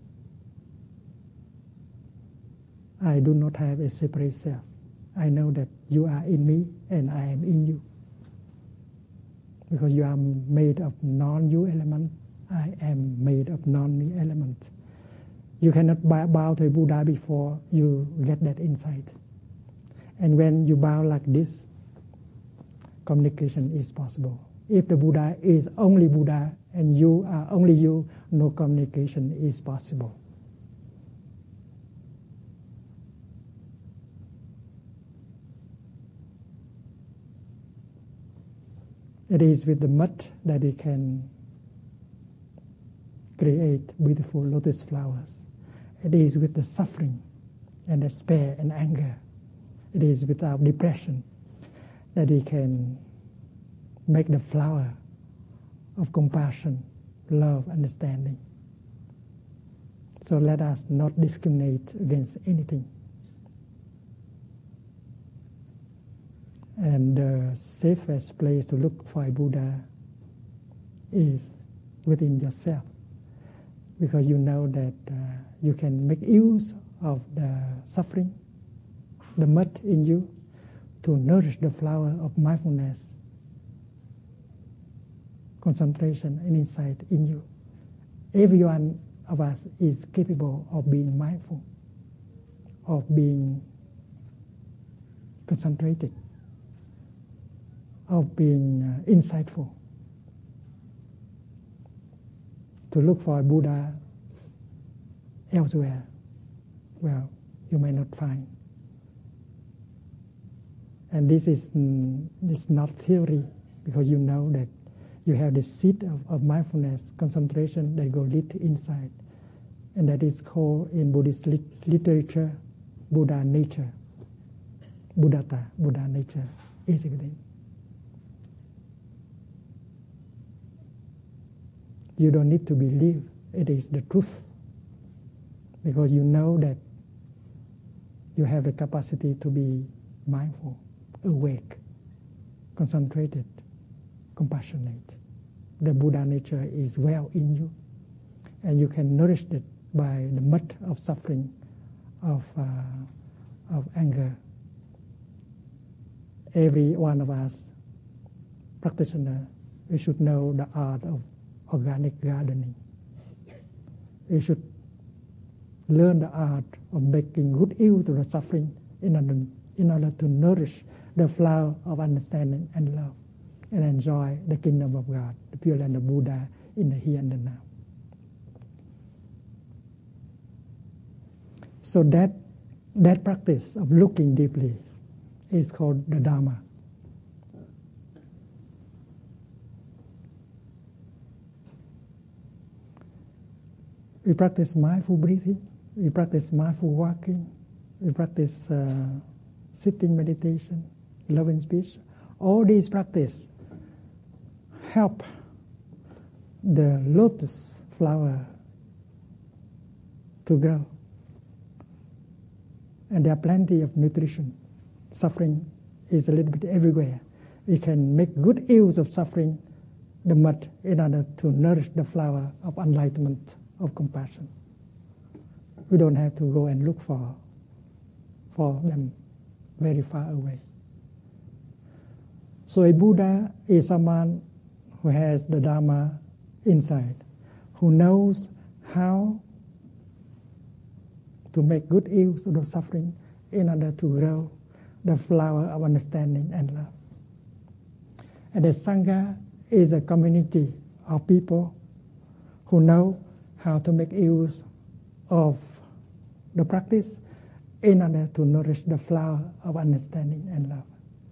[SPEAKER 1] I do not have a separate self. I know that you are in me and I am in you. Because you are made of non-you element, I am made of non-me element. You cannot bow to a Buddha before you get that insight. And when you bow like this, communication is possible. If the Buddha is only Buddha and you are only you, no communication is possible. It is with the mud that we can create beautiful lotus flowers. It is with the suffering and despair and anger. It is with our depression that we can make the flower of compassion, love, understanding. So let us not discriminate against anything. And the safest place to look for a Buddha is within yourself, because you know that uh, you can make use of the suffering, the mud in you, to nourish the flower of mindfulness, concentration, and insight in you. Every one of us is capable of being mindful, of being concentrated, of being uh, insightful. To look for a Buddha elsewhere, well, you may not find. And this is, mm, this is not theory, because you know that you have the seed of, of mindfulness, concentration that go lead to insight. And that is called in Buddhist lit- literature, Buddha nature. Buddhata, Buddha nature, basically. You don't need to believe it is the truth, because you know that you have the capacity to be mindful, awake, concentrated, compassionate. The Buddha nature is well in you, and you can nourish it by the mud of suffering, of, uh, of anger. Every one of us, practitioner, we should know the art of organic gardening. We should learn the art of making good use of the suffering in order, in order to nourish the flower of understanding and love, and enjoy the kingdom of God, the Pure Land of Buddha, in the here and the now. So that, that practice of looking deeply is called the Dharma. We practice mindful breathing, we practice mindful walking, we practice uh, sitting meditation, loving speech. All these practices help the lotus flower to grow. And there are plenty of nutrition. Suffering is a little bit everywhere. We can make good use of suffering, the mud, in order to nourish the flower of enlightenment, of compassion. We don't have to go and look for, for them very far away. So a Buddha is someone who has the Dharma inside, who knows how to make good use of the suffering in order to grow the flower of understanding and love. And the Sangha is a community of people who know how to make use of the practice in order to nourish the flower of understanding and love.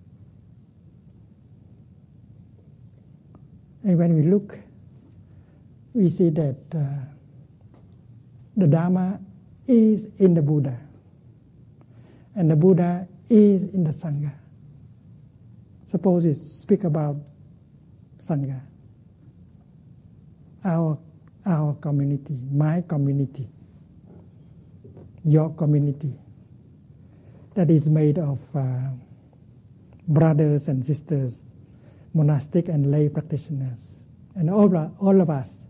[SPEAKER 1] And when we look, we see that uh, the Dharma is in the Buddha, and the Buddha is in the Sangha. Suppose we speak about Sangha, our, our community, my community, your community, that is made of uh, brothers and sisters, monastic and lay practitioners. And all, all of us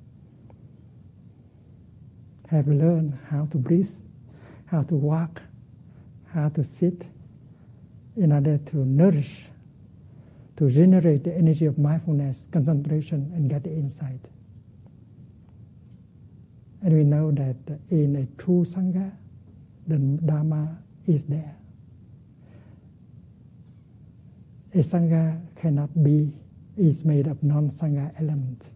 [SPEAKER 1] have learned how to breathe, how to walk, how to sit, in order to nourish, to generate the energy of mindfulness, concentration, and get the insight. And we know that in a true Sangha, the Dharma is there. A Sangha cannot be, is made of non-Sangha elements.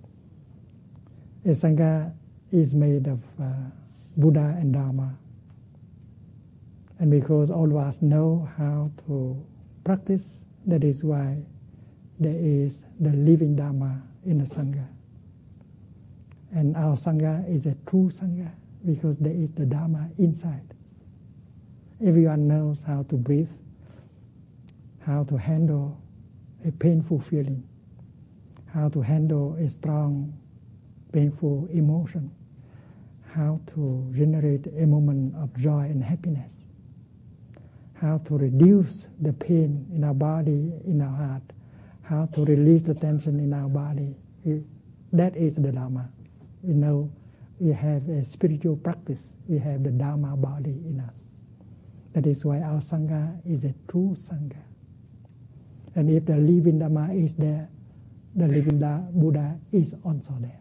[SPEAKER 1] A Sangha is made of uh, Buddha and Dharma. And because all of us know how to practice, that is why there is the living Dharma in the Sangha. And our Sangha is a true Sangha because there is the Dharma inside. Everyone knows how to breathe, how to handle a painful feeling, how to handle a strong, painful emotion, how to generate a moment of joy and happiness, how to reduce the pain in our body, in our heart, how to release the tension in our body. That is the Dharma. We know we have a spiritual practice. We have the Dharma body in us. That is why our Sangha is a true Sangha. And if the living Dharma is there, the living Buddha is also there.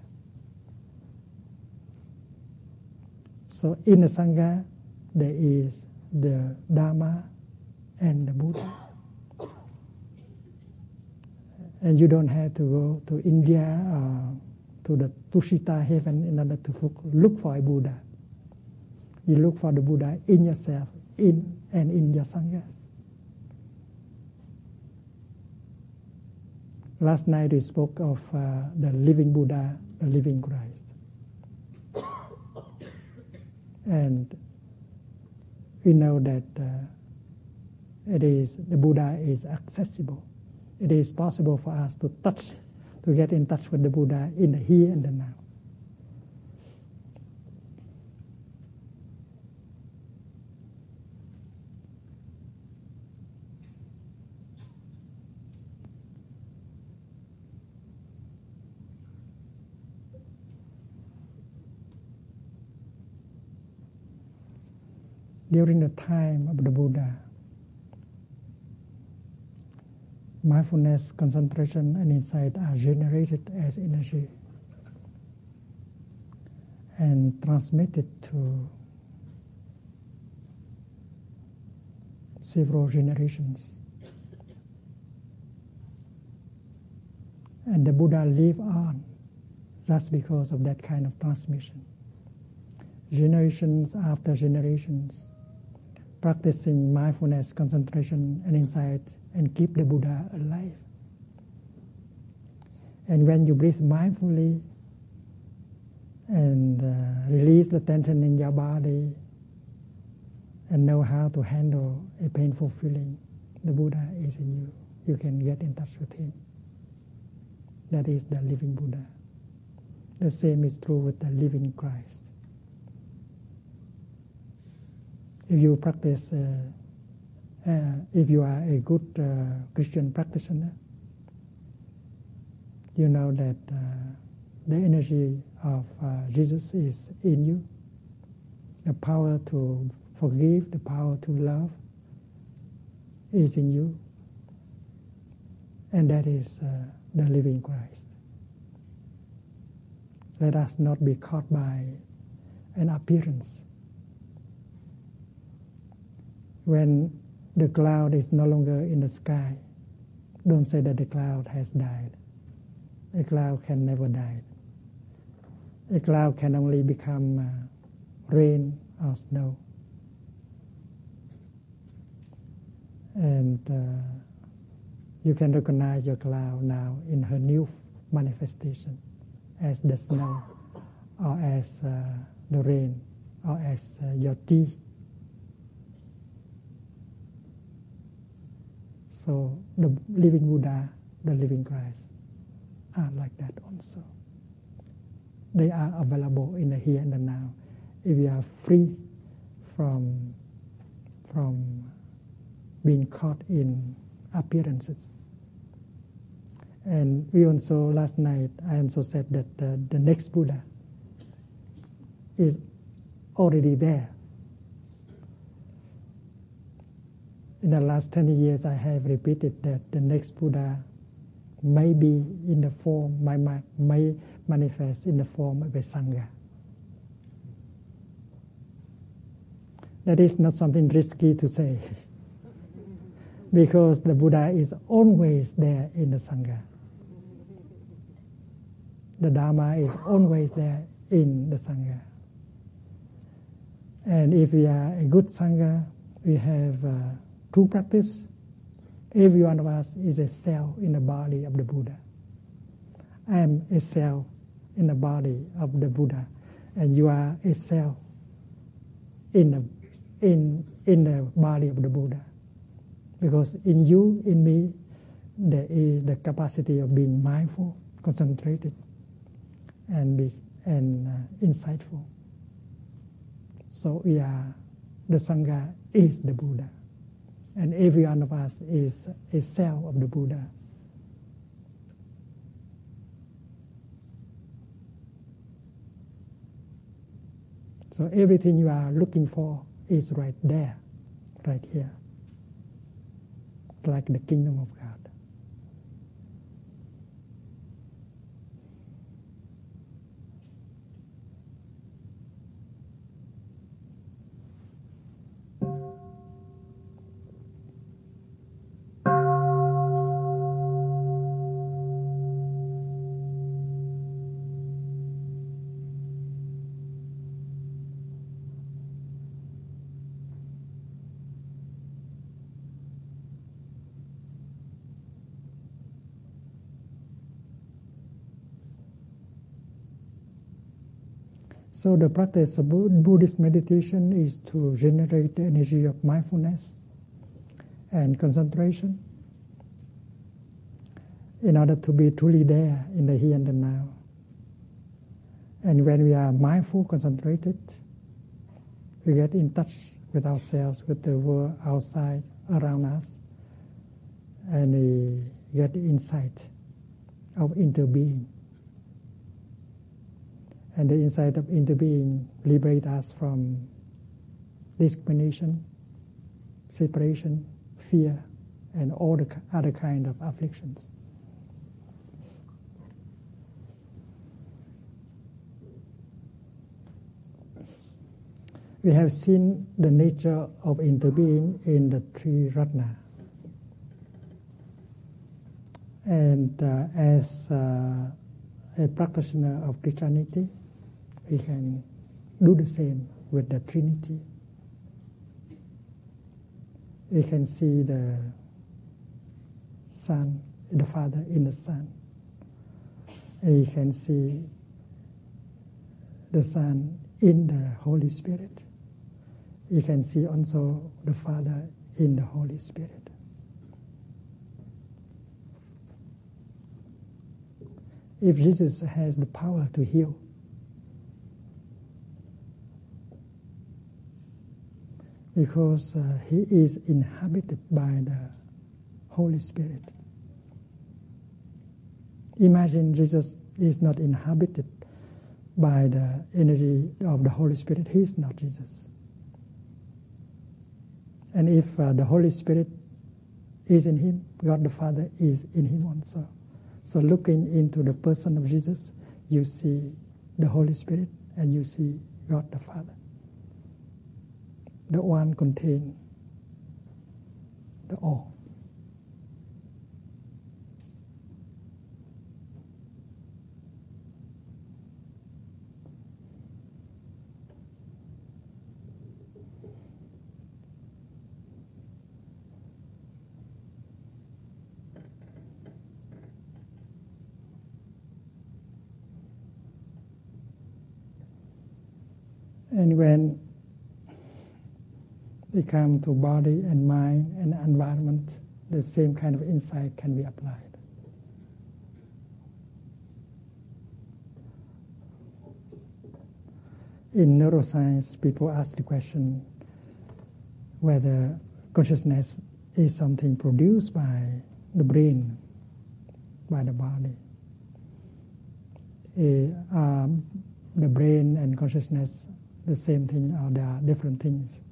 [SPEAKER 1] So in the Sangha, there is the Dharma and the Buddha. And you don't have to go to India or to the Tushita heaven in order to look for a Buddha. You look for the Buddha in yourself, in and in your Sangha. Last night we spoke of uh, the living Buddha, the living Christ. And we know that uh, it is, the Buddha is accessible. It is possible for us to touch, to get in touch with the Buddha in the here and the now. during the time of the Buddha, mindfulness, concentration, and insight are generated as energy and transmitted to several generations. And the Buddha lived on just because of that kind of transmission. Generations after generations, practicing mindfulness, concentration, and insight, and keep the Buddha alive. And when you breathe mindfully and uh, release the tension in your body and know how to handle a painful feeling, the Buddha is in you. You can get in touch with him. That is the living Buddha. The same is true with the living Christ. If you practice, uh, uh, if you are a good uh, Christian practitioner, you know that uh, the energy of uh, Jesus is in you. The power to forgive, the power to love is in you. And that is uh, the living Christ. Let us not be caught by an appearance. When the cloud is no longer in the sky, don't say that the cloud has died. A cloud can never die. A cloud can only become uh, rain or snow. And uh, you can recognize your cloud now in her new manifestation as the snow, or as uh, the rain, or as uh, your tea. So the living Buddha, the living Christ, are like that also. They are available in the here and the now. If you are free from, from being caught in appearances. And we also, last night, I also said that uh, the next Buddha is already there. In the last twenty years, I have repeated that the next Buddha may be in the form, may, may manifest in the form of a Sangha. That is not something risky to say, because the Buddha is always there in the Sangha. The Dharma is always there in the Sangha. And if we are a good Sangha, we have uh, true practice. Every one of us is a cell in the body of the Buddha. I am a cell in the body of the Buddha, and you are a cell in the, in, in the body of the Buddha. Because in you, in me, there is the capacity of being mindful, concentrated, and be and uh, insightful. So we are, the Sangha is the Buddha. And every one of us is a cell of the Buddha. So everything you are looking for is right there, right here, like the kingdom of God. So the practice of Buddhist meditation is to generate the energy of mindfulness and concentration in order to be truly there in the here and the now. And when we are mindful, concentrated, we get in touch with ourselves, with the world outside, around us, and we get the insight of interbeing. And the insight of interbeing liberates us from discrimination, separation, fear, and all the other kind of afflictions. We have seen the nature of interbeing in the three Ratna. And uh, as uh, a practitioner of Christianity, we can do the same with the Trinity. We can see the Son, the Father in the Son. And we can see the Son in the Holy Spirit. We can see also the Father in the Holy Spirit. If Jesus has the power to heal, because uh, he is inhabited by the Holy Spirit. Imagine Jesus is not inhabited by the energy of the Holy Spirit. He is not Jesus. And if uh, the Holy Spirit is in him, God the Father is in him also. So looking into the person of Jesus, you see the Holy Spirit and you see God the Father. The one contains the all. And when we come to body and mind and environment, the same kind of insight can be applied. In neuroscience, people ask the question whether consciousness is something produced by the brain, by the body. Uh, um, the brain and consciousness, the same thing, or there are different things.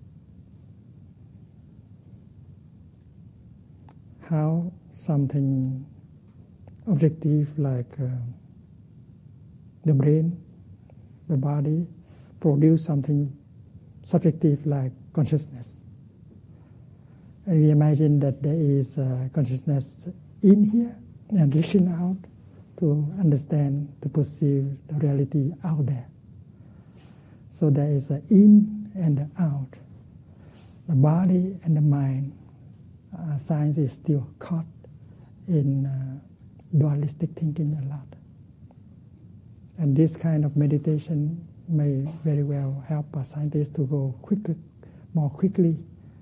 [SPEAKER 1] How something objective like uh, the brain, the body, produce something subjective like consciousness. And we imagine that there is uh, consciousness in here and reaching out to understand, to perceive the reality out there. So there is an in and an out. The body and the mind, uh, science is still caught in uh, dualistic thinking a lot. And this kind of meditation may very well help a scientist to go quickly, more quickly.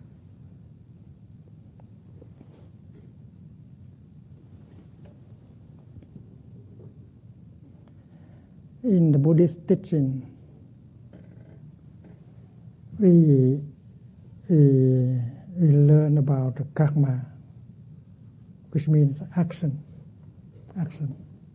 [SPEAKER 1] In the Buddhist teaching, we, we, we learn about karma, which means action, action.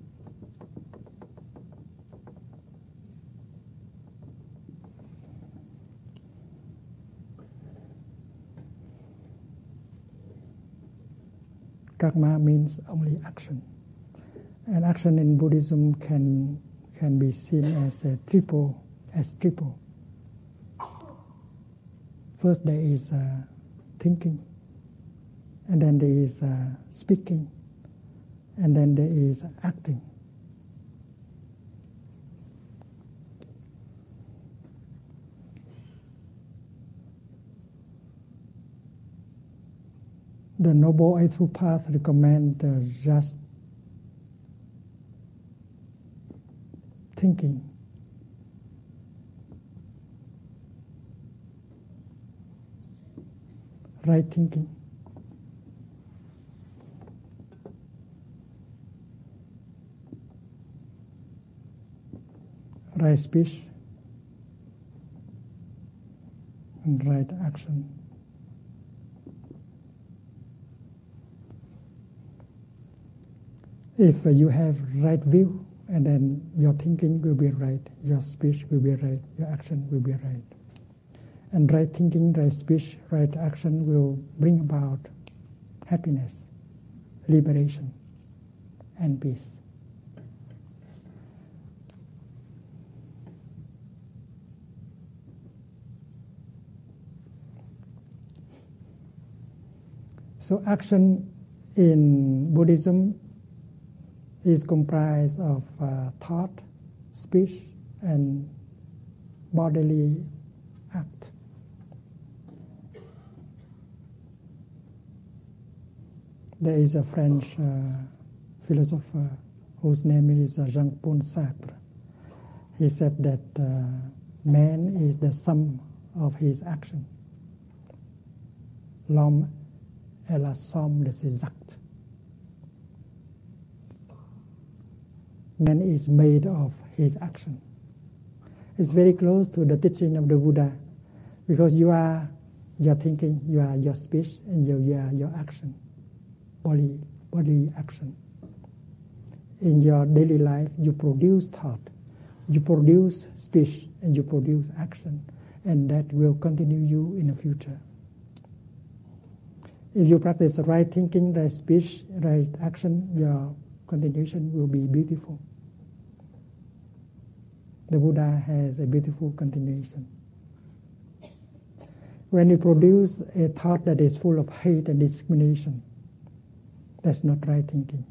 [SPEAKER 1] Karma means only action. And action in Buddhism can can be seen as a triple, as triple. First there is uh, thinking, and then there is uh, speaking, and then there is acting. The Noble Eightfold Path recommends uh, just thinking. Right thinking. Right speech. And right action. If uh, you have right view, and then your thinking will be right, your speech will be right, your action will be right. And right thinking, right speech, right action will bring about happiness, liberation, and peace. So action in Buddhism is comprised of uh, thought, speech, and bodily act. There is a French uh, philosopher whose name is uh, Jean-Paul Sartre. He said that uh, man is the sum of his action. L'homme est la somme de ses actes. Man is made of his action. It's very close to the teaching of the Buddha, because you are your thinking, you are your speech, and you, you are your action, body, bodily action. In your daily life, you produce thought, you produce speech, and you produce action, and that will continue you in the future. If you practice right thinking, right speech, right action, your continuation will be beautiful. The Buddha has a beautiful continuation. When you produce a thought that is full of hate and discrimination, that's not right thinking.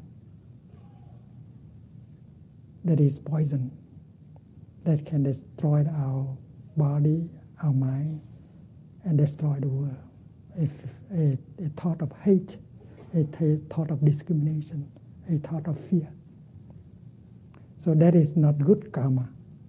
[SPEAKER 1] That is poison that can destroy our body, our mind, and destroy the world. If a, a thought of hate, a th- thought of discrimination, a thought of fear. So that is not good karma.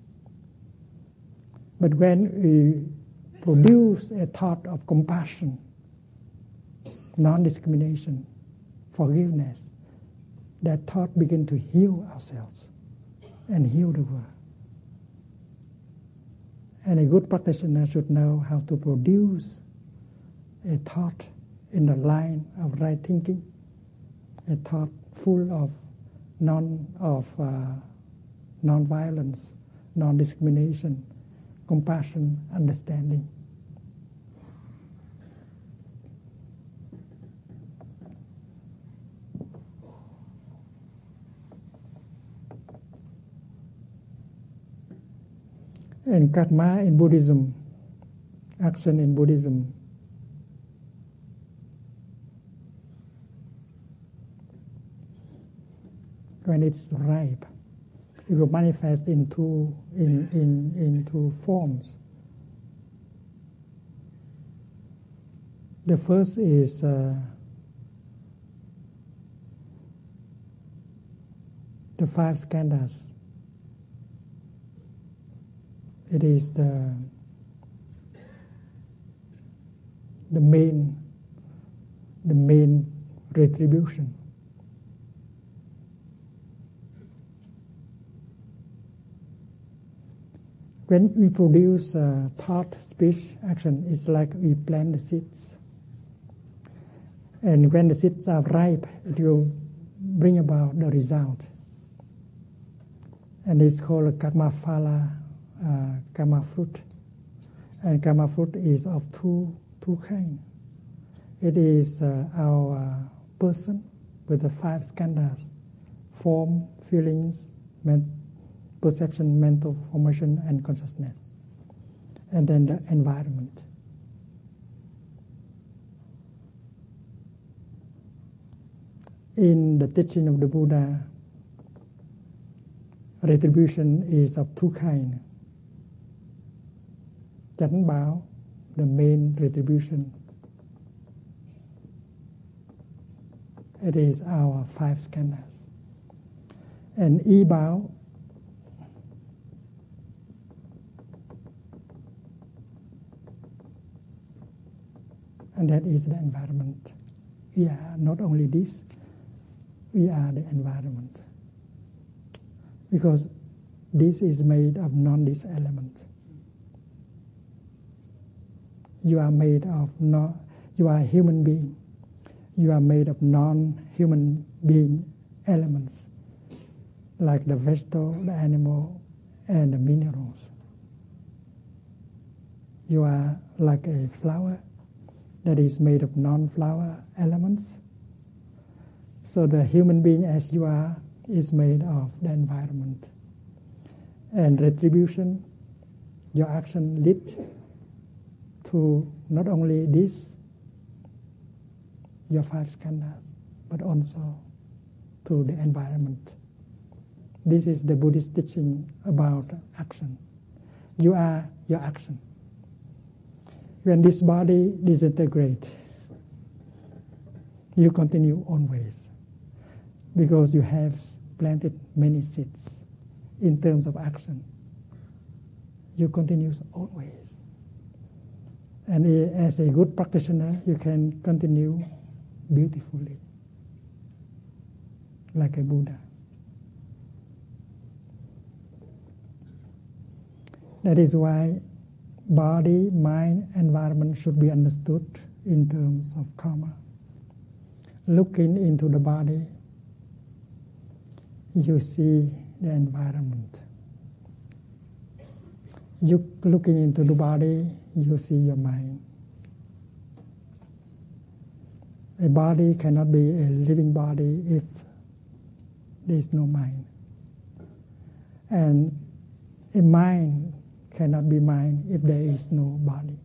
[SPEAKER 1] But when we produce a thought of compassion, non-discrimination, forgiveness, that thought begins to heal ourselves and heal the world. And a good practitioner should know how to produce a thought in the line of right thinking, a thought full of non of uh, non-violence, non-discrimination, compassion, understanding. And karma in Buddhism, action in Buddhism, when it's ripe, it will manifest into in, in into forms. The first is uh, the five skandhas. It is the the main the main retribution. When we produce uh, thought, speech, action, it's like we plant the seeds. And when the seeds are ripe, it will bring about the result. And it's called a karma phala, uh, karma fruit. And karma fruit is of two two kinds. It is uh, our uh, person with the five skandhas: form, feelings, mental, perception, mental formation, and consciousness. And then the environment. In the teaching of the Buddha, retribution is of two kinds. Chánh báo, the main retribution. It is our five skandhas. And y báo, and that is the environment. We are not only this, we are the environment. Because this is made of non-this element. You are made of no, you are a human being. You are made of non-human being elements, like the vegetable, the animal, and the minerals. You are like a flower that is made of non-flower elements. So the human being as you are is made of the environment. And retribution, your action lead to not only this, your five skandhas, but also to the environment. This is the Buddhist teaching about action. You are your action. When this body disintegrates, you continue always, because you have planted many seeds in terms of action. You continue always. And as a good practitioner, you can continue beautifully, like a Buddha. That is why body, mind, environment should be understood in terms of karma. Looking into the body, you see the environment. You looking into the body, you see your mind. A body cannot be a living body if there is no mind. And a mind cannot be mind if there is no body.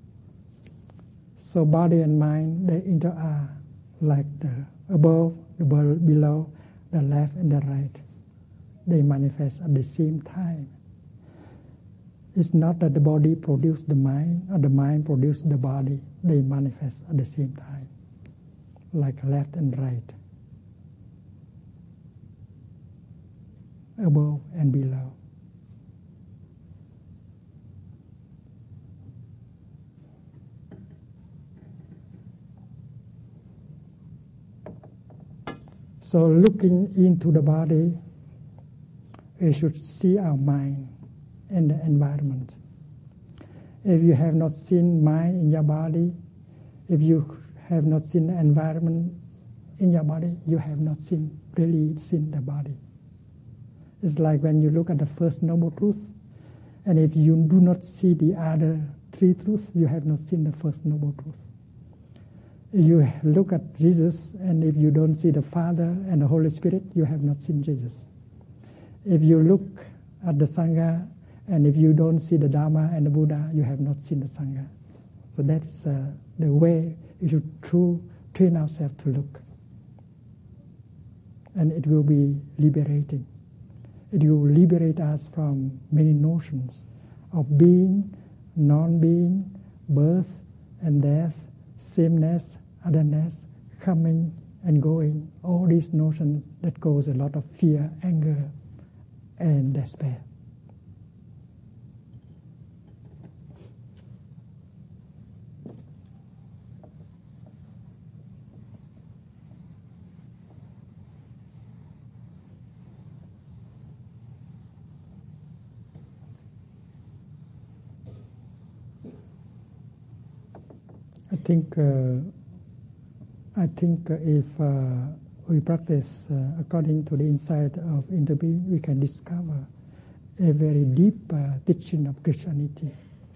[SPEAKER 1] So body and mind, they interact like the above, the below, the left and the right. They manifest at the same time. It's not that the body produces the mind or the mind produces the body. They manifest at the same time, like left and right, above and below. So looking into the body, we should see our mind and the environment. If you have not seen mind in your body, if you have not seen the environment in your body, you have not seen really seen the body. It's like when you look at the first noble truth, and if you do not see the other three truths, you have not seen the first noble truth. If you look at Jesus, and if you don't see the Father and the Holy Spirit, you have not seen Jesus. If you look at the Sangha, and if you don't see the Dharma and the Buddha, you have not seen the Sangha. So that is uh, the way we should true, train ourselves to look. And it will be liberating. It will liberate us from many notions of being, non-being, birth and death, sameness, otherness, coming and going. All these notions that cause a lot of fear, anger, and despair. I think uh, I think if uh, we practice uh, according to the insight of interbeing, we can discover a very deep uh, teaching of Christianity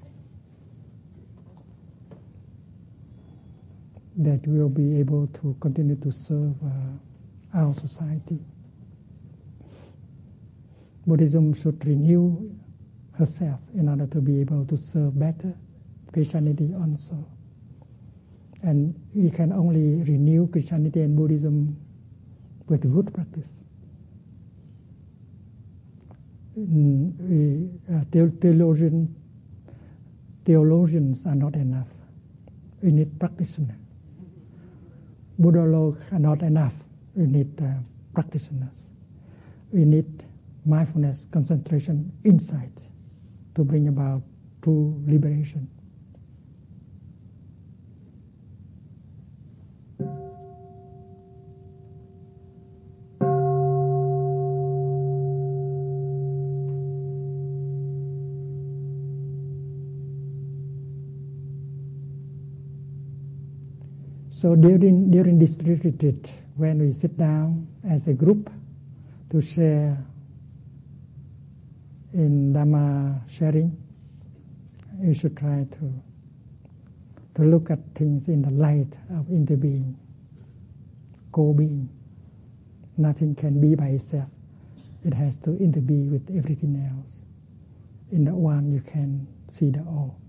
[SPEAKER 1] that will be able to continue to serve uh, our society. Buddhism should renew herself in order to be able to serve better. Christianity also. And we can only renew Christianity and Buddhism with good practice. We, uh, theologian, theologians are not enough. We need practitioners. Buddhologists are not enough. We need uh, practitioners. We need mindfulness, concentration, insight to bring about true liberation. So during, during this retreat, when we sit down as a group to share in Dhamma sharing, you should try to to look at things in the light of interbeing, co-being. Nothing can be by itself. It has to interbe with everything else. In the one, you can see the all.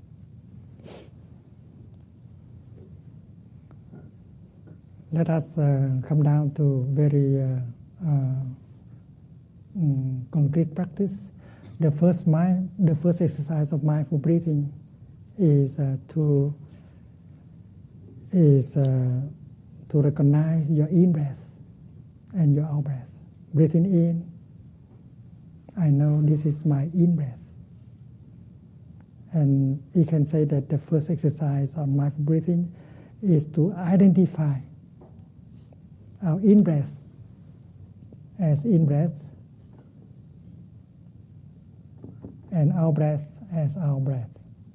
[SPEAKER 1] Let us uh, come down to very uh, uh, mm, concrete practice. The first mind, the first exercise of mindful breathing is uh, to is uh, to recognize your in breath and your out breath. Breathing in, I know this is my in breath. And we can say that the first exercise on mindful breathing is to identify our in breath as in breath and out breath as out breath.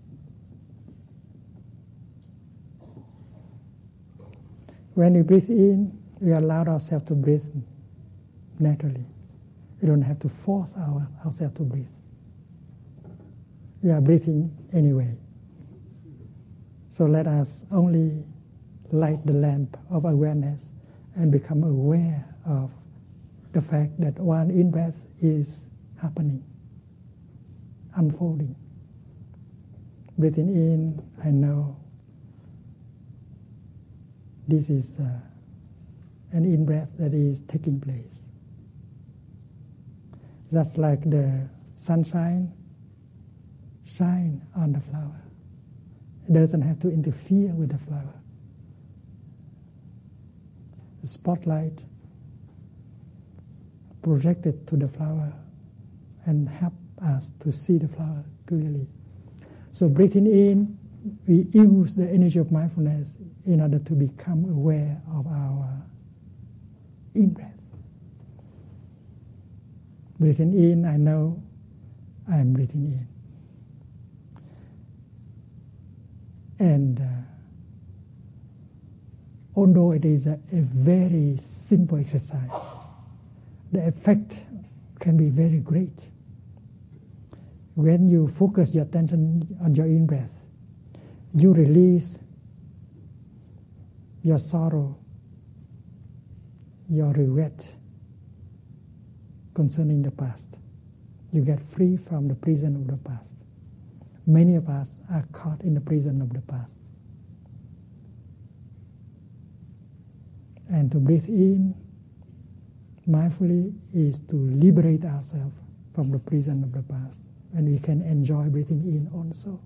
[SPEAKER 1] When we breathe in, we allow ourselves to breathe naturally. We don't have to force our, ourselves to breathe. We are breathing anyway. So let us only light the lamp of awareness and become aware of the fact that one in-breath is happening, unfolding. Breathing in, I know this is uh, an in-breath that is taking place. Just like the sunshine shine on the flower. It doesn't have to interfere with the flower. The spotlight projected to the flower and help us to see the flower clearly. So breathing in, we use the energy of mindfulness in order to become aware of our in-breath. Breathing in, I know I am breathing in. And uh, although it is a, a very simple exercise, the effect can be very great. When you focus your attention on your in-breath, you release your sorrow, your regret concerning the past. You get free from the prison of the past. Many of us are caught in the prison of the past. And to breathe in mindfully is to liberate ourselves from the prison of the past. And we can enjoy breathing in also.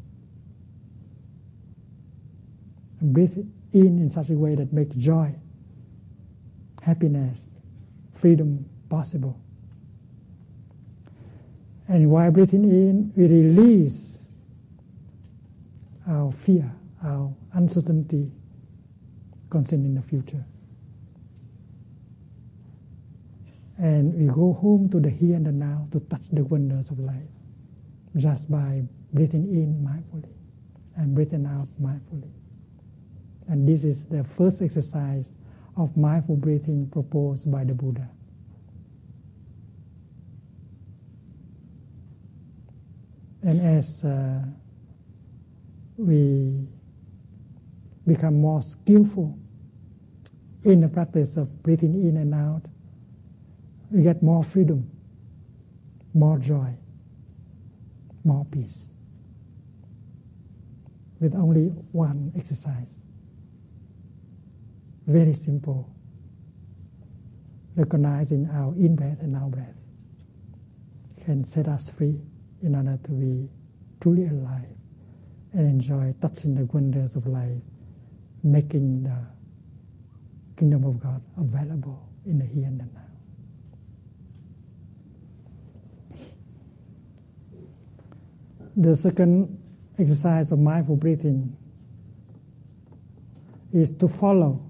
[SPEAKER 1] And breathe in in such a way that makes joy, happiness, freedom possible. And while breathing in, we release our fear, our uncertainty concerning the future. And we go home to the here and the now to touch the wonders of life just by breathing in mindfully and breathing out mindfully. And this is the first exercise of mindful breathing proposed by the Buddha. And as uh, we become more skillful in the practice of breathing in and out, we get more freedom, more joy, more peace with only one exercise. Very simple. Recognizing our in-breath and out-breath can set us free in order to be truly alive and enjoy touching the wonders of life, making the kingdom of God available in the here and the now. The second exercise of mindful breathing is to follow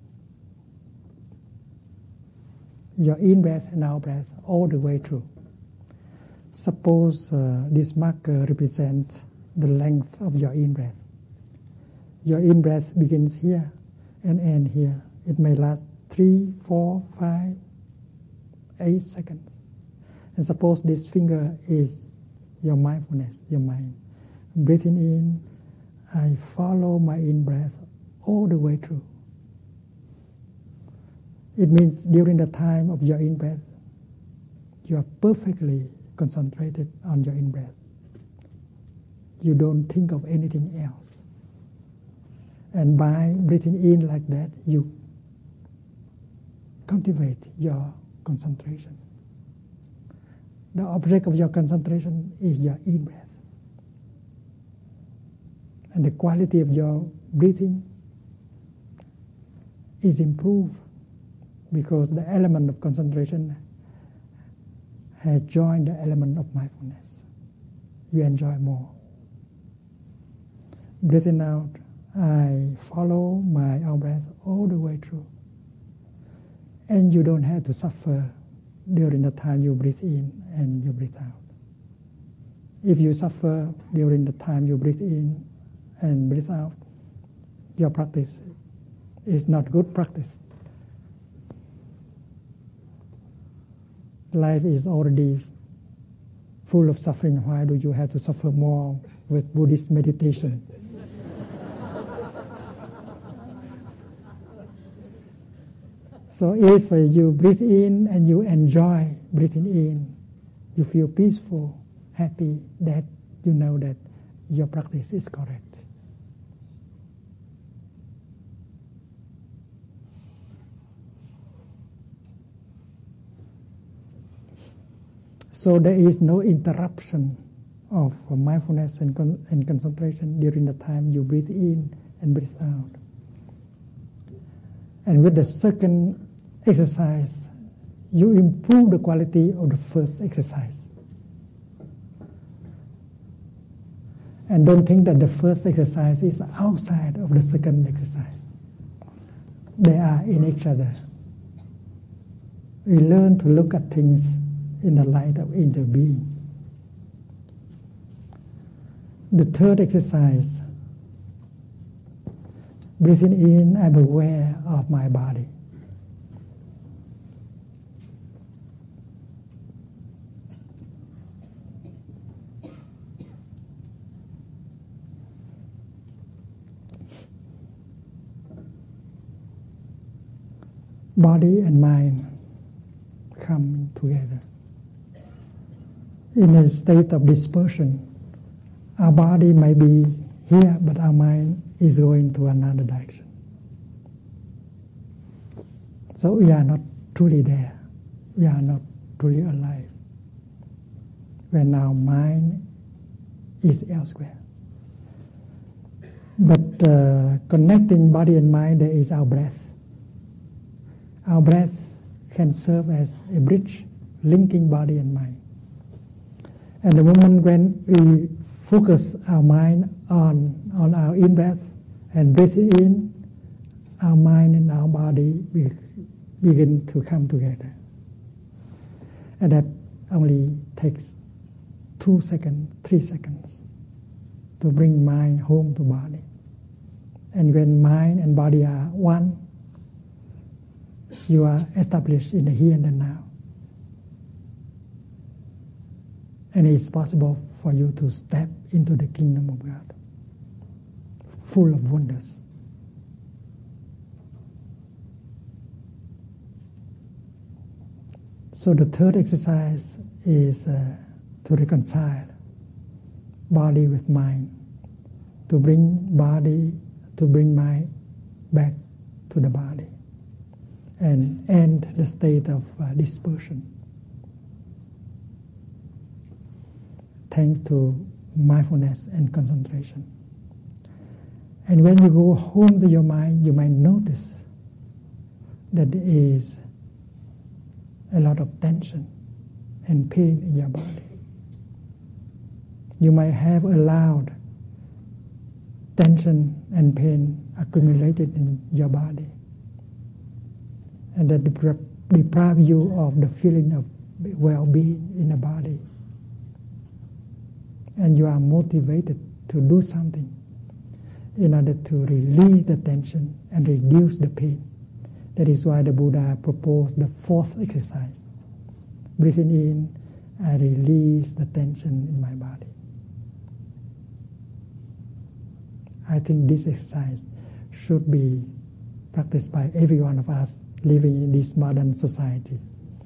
[SPEAKER 1] your in-breath and out-breath all the way through. Suppose uh, this marker represents the length of your in-breath. Your in-breath begins here and ends here. It may last three, four, five, eight seconds. And suppose this finger is your mindfulness, your mind. breathing in, I follow my in-breath all the way through. It means during the time of your in-breath, you are perfectly concentrated on your in-breath. You don't think of anything else. And by breathing in like that, you cultivate your concentration. The object of your concentration is your in-breath. And the quality of your breathing is improved because the element of concentration has joined the element of mindfulness. You enjoy more. Breathing out, I follow my out breath all the way through. And you don't have to suffer during the time you breathe in and you breathe out. If you suffer during the time you breathe in and breathe out, your practice is not good practice. Life is already full of suffering. Why do you have to suffer more with Buddhist meditation? So if uh, you breathe in and you enjoy breathing in, you feel peaceful, happy, that you know that your practice is correct. So there is no interruption of mindfulness and, con- and concentration during the time you breathe in and breathe out. And with the second exercise, you improve the quality of the first exercise. And don't think that the first exercise is outside of the second exercise. They are in each other. We learn to look at things in the light of interbeing. The third exercise, breathing in, I'm aware of my body. Body and mind come together. In a state of dispersion, our body may be here, but our mind is going to another direction. So we are not truly there. We are not truly alive when our mind is elsewhere. But uh, connecting body and mind, there is our breath. Our breath can serve as a bridge linking body and mind. And the moment when we focus our mind on, on our in-breath and breathe in, our mind and our body be, begin to come together. And that only takes two seconds, three seconds to bring mind home to body. And when mind and body are one, you are established in the here and the now. And it is possible for you to step into the kingdom of God, full of wonders. So the third exercise is uh, to reconcile body with mind, to bring body, to bring mind back to the body, and end the state of uh, dispersion. Thanks to mindfulness and concentration. And when you go home to your mind, you might notice that there is a lot of tension and pain in your body. You might have allowed tension and pain accumulated in your body, and that depri- deprive you of the feeling of well-being in the body. And you are motivated to do something in order to release the tension and reduce the pain. That is why the Buddha proposed the fourth exercise. Breathing in, I release the tension in my body. I think this exercise should be practiced by every one of us living in this modern society.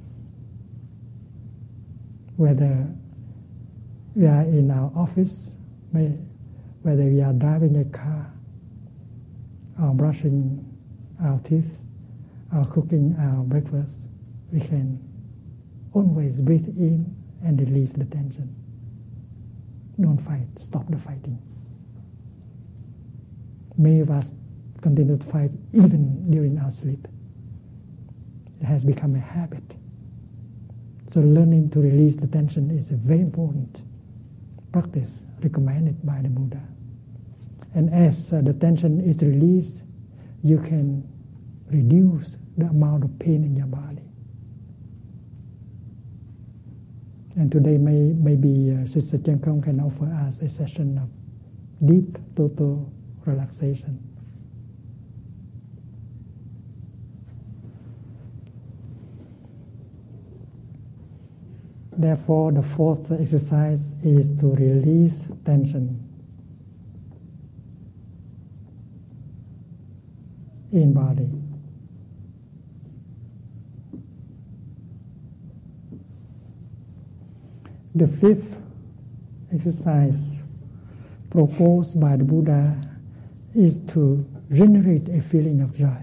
[SPEAKER 1] Whether we are in our office, whether we are driving a car, or brushing our teeth, or cooking our breakfast, we can always breathe in and release the tension. Don't fight, stop the fighting. Many of us continue to fight even during our sleep. It has become a habit. So learning to release the tension is a very important practice recommended by the Buddha. And as uh, the tension is released, you can reduce the amount of pain in your body. And today may, maybe uh, Sister Chan Khong can offer us a session of deep, total relaxation. Therefore, the fourth exercise is to release tension in body. The fifth exercise proposed by the Buddha is to generate a feeling of joy.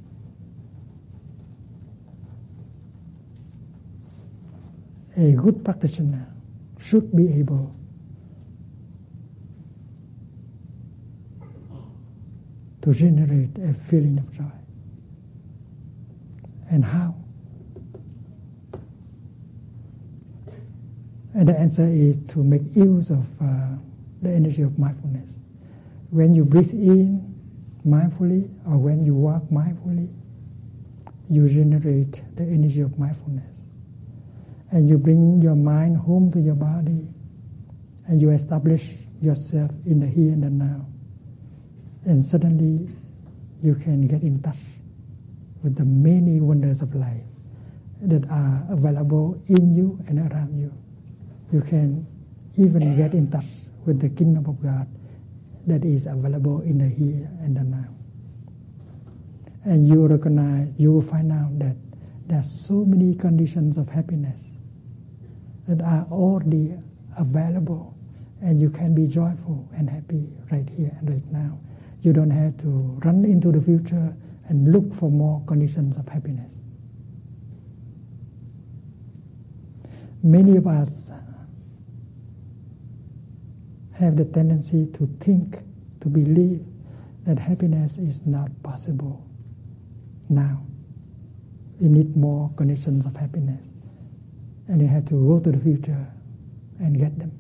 [SPEAKER 1] A good practitioner should be able to generate a feeling of joy. And how? And the answer is to make use of uh, the energy of mindfulness. When you breathe in mindfully, or when you walk mindfully, you generate the energy of mindfulness. And you bring your mind home to your body, and you establish yourself in the here and the now. And suddenly you can get in touch with the many wonders of life that are available in you and around you. You can even get in touch with the kingdom of God that is available in the here and the now. And you recognize, you will find out that there are so many conditions of happiness that are already available, and you can be joyful and happy right here and right now. You don't have to run into the future and look for more conditions of happiness. Many of us have the tendency to think, to believe that happiness is not possible now. We need more conditions of happiness, and you have to go to the future and get them.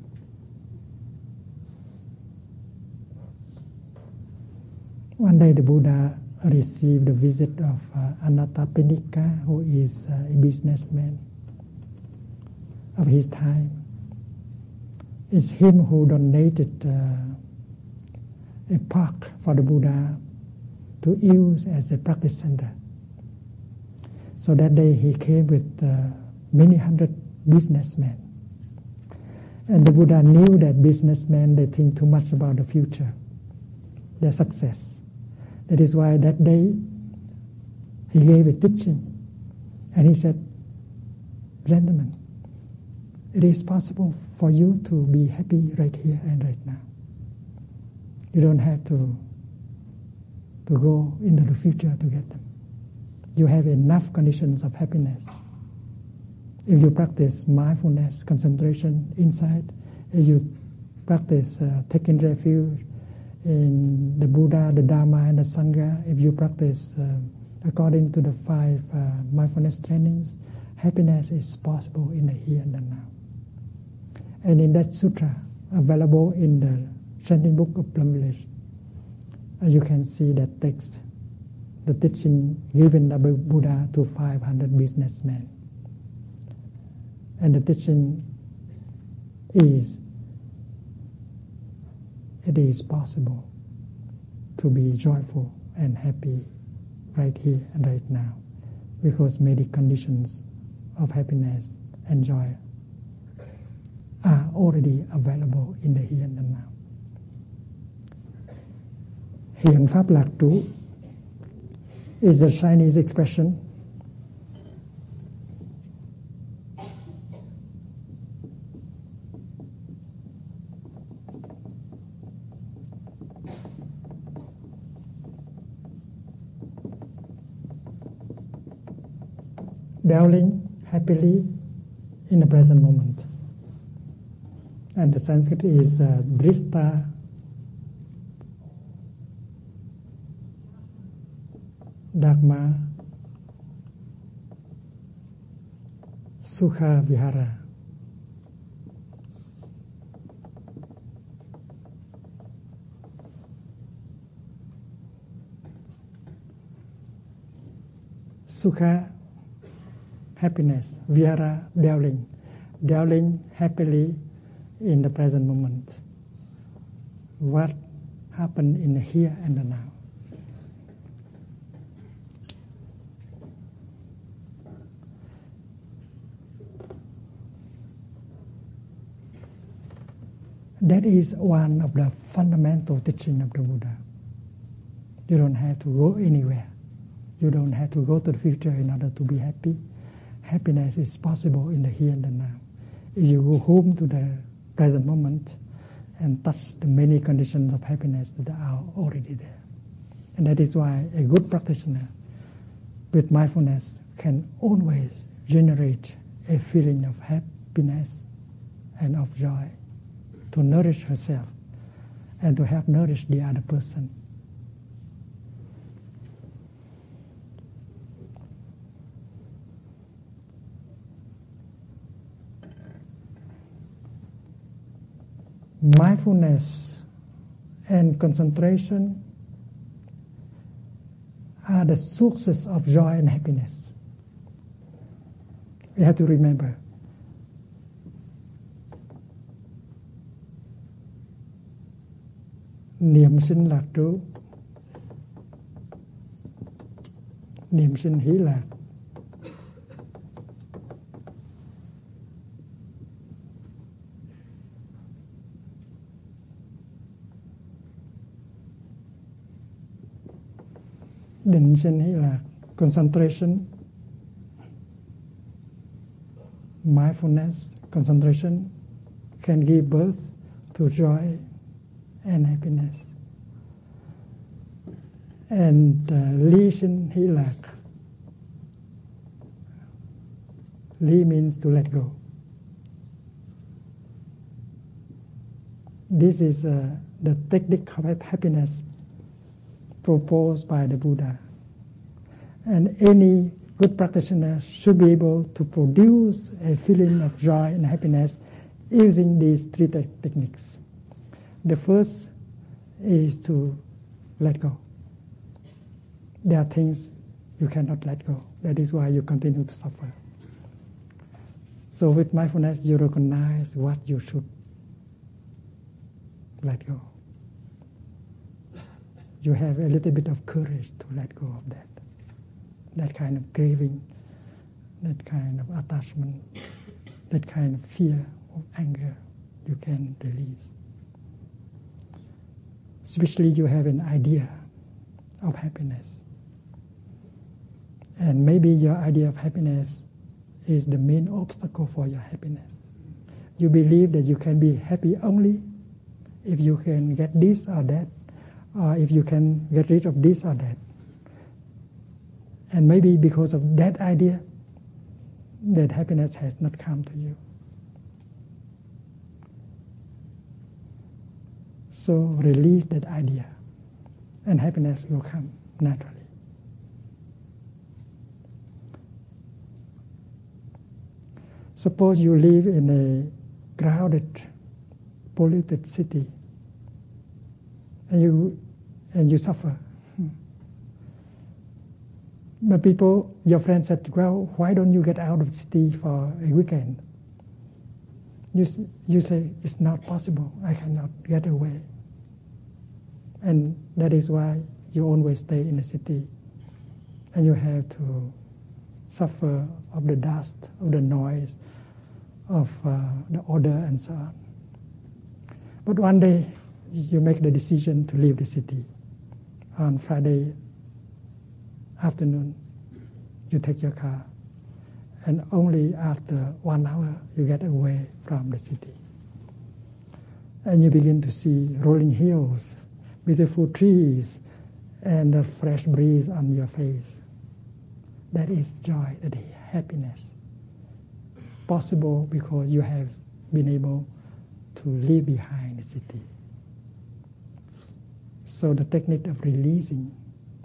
[SPEAKER 1] One day the Buddha received a visit of uh, Anathapindika, who is uh, a businessman of his time. It's him who donated uh, a park for the Buddha to use as a practice center. So that day he came with uh, many hundred businessmen. And the Buddha knew that businessmen, they think too much about the future, their success. That is why that day he gave a teaching, and he said, "Gentlemen, it is possible for you to be happy right here and right now. You don't have to, to go into the future to get them. You have enough conditions of happiness. If you practice mindfulness, concentration, insight, if you practice uh, taking refuge in the Buddha, the Dharma, and the Sangha, if you practice uh, according to the five uh, mindfulness trainings, happiness is possible in the here and the now." And in that sutra, available in the Chanting Book of Plum Village, uh, you can see that text, the teaching given by Buddha to five hundred businessmen. And the teaching is, it is possible to be joyful and happy right here and right now, because many conditions of happiness and joy are already available in the here and the now. Hiện pháp lạc trú is a Chinese expression dwelling happily in the present moment. And the Sanskrit is uh, drista dharma sukha vihara. Sukha, happiness. Vihara, dwelling. Dwelling happily in the present moment. What happened in the here and the now. That is one of the fundamental teaching of the Buddha. You don't have to go anywhere. You don't have to go to the future in order to be happy. Happiness is possible in the here and the now. If you go home to the present moment and touch the many conditions of happiness that are already there. And that is why a good practitioner with mindfulness can always generate a feeling of happiness and of joy to nourish herself and to help nourish the other person. Mindfulness and concentration are the sources of joy and happiness. We have to remember. Niệm sinh lạc trú, niệm sinh hỷ lạc. Định sinh hỷ lạc, concentration, mindfulness, concentration can give birth to joy and happiness. And uh, Li Shin Hỷ Lạc. Li means to let go. This is uh, the technique of happiness proposed by the Buddha. And any good practitioner should be able to produce a feeling of joy and happiness using these three te- techniques. The first is to let go. There are things you cannot let go. That is why you continue to suffer. So with mindfulness, you recognize what you should let go. You have a little bit of courage to let go of that. That kind of craving, that kind of attachment, that kind of fear or anger, you can release. Especially you have an idea of happiness. And maybe your idea of happiness is the main obstacle for your happiness. You believe that you can be happy only if you can get this or that, or if you can get rid of this or that. And maybe because of that idea, that happiness has not come to you. So release that idea, and happiness will come naturally. Suppose you live in a crowded, polluted city, and you and you suffer. But people, your friends said, well, why don't you get out of the city for a weekend? You, you say, it's not possible, I cannot get away. And that is why you always stay in the city. And you have to suffer of the dust, of the noise, of uh, the odor and so on. But one day, you make the decision to leave the city. on Friday afternoon, you take your car, and only after one hour you get away from the city. And you begin to see rolling hills, beautiful trees, and the fresh breeze on your face. That is joy, that is happiness. Possible because you have been able to leave behind the city. So the technique of releasing,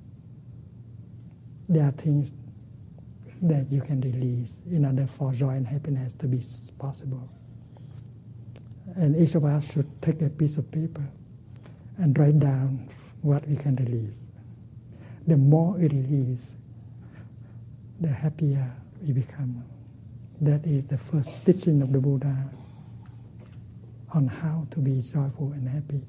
[SPEAKER 1] there are things that you can release in order for joy and happiness to be possible. And each of us should take a piece of paper and write down what we can release. The more we release, the happier we become. That is the first teaching of the Buddha on how to be joyful and happy.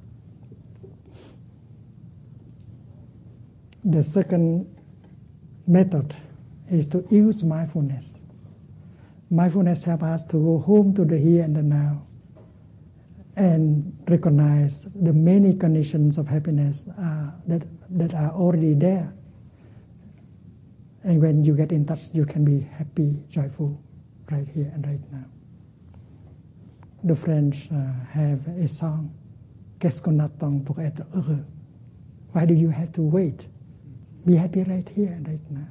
[SPEAKER 1] The second method is to use mindfulness. Mindfulness helps us to go home to the here and the now and recognize the many conditions of happiness uh, that, that are already there. And when you get in touch, you can be happy, joyful, right here and right now. The French uh, have a song, Qu'est-ce qu'on attend pour être heureux? Why do you have to wait? Be happy right here and right now.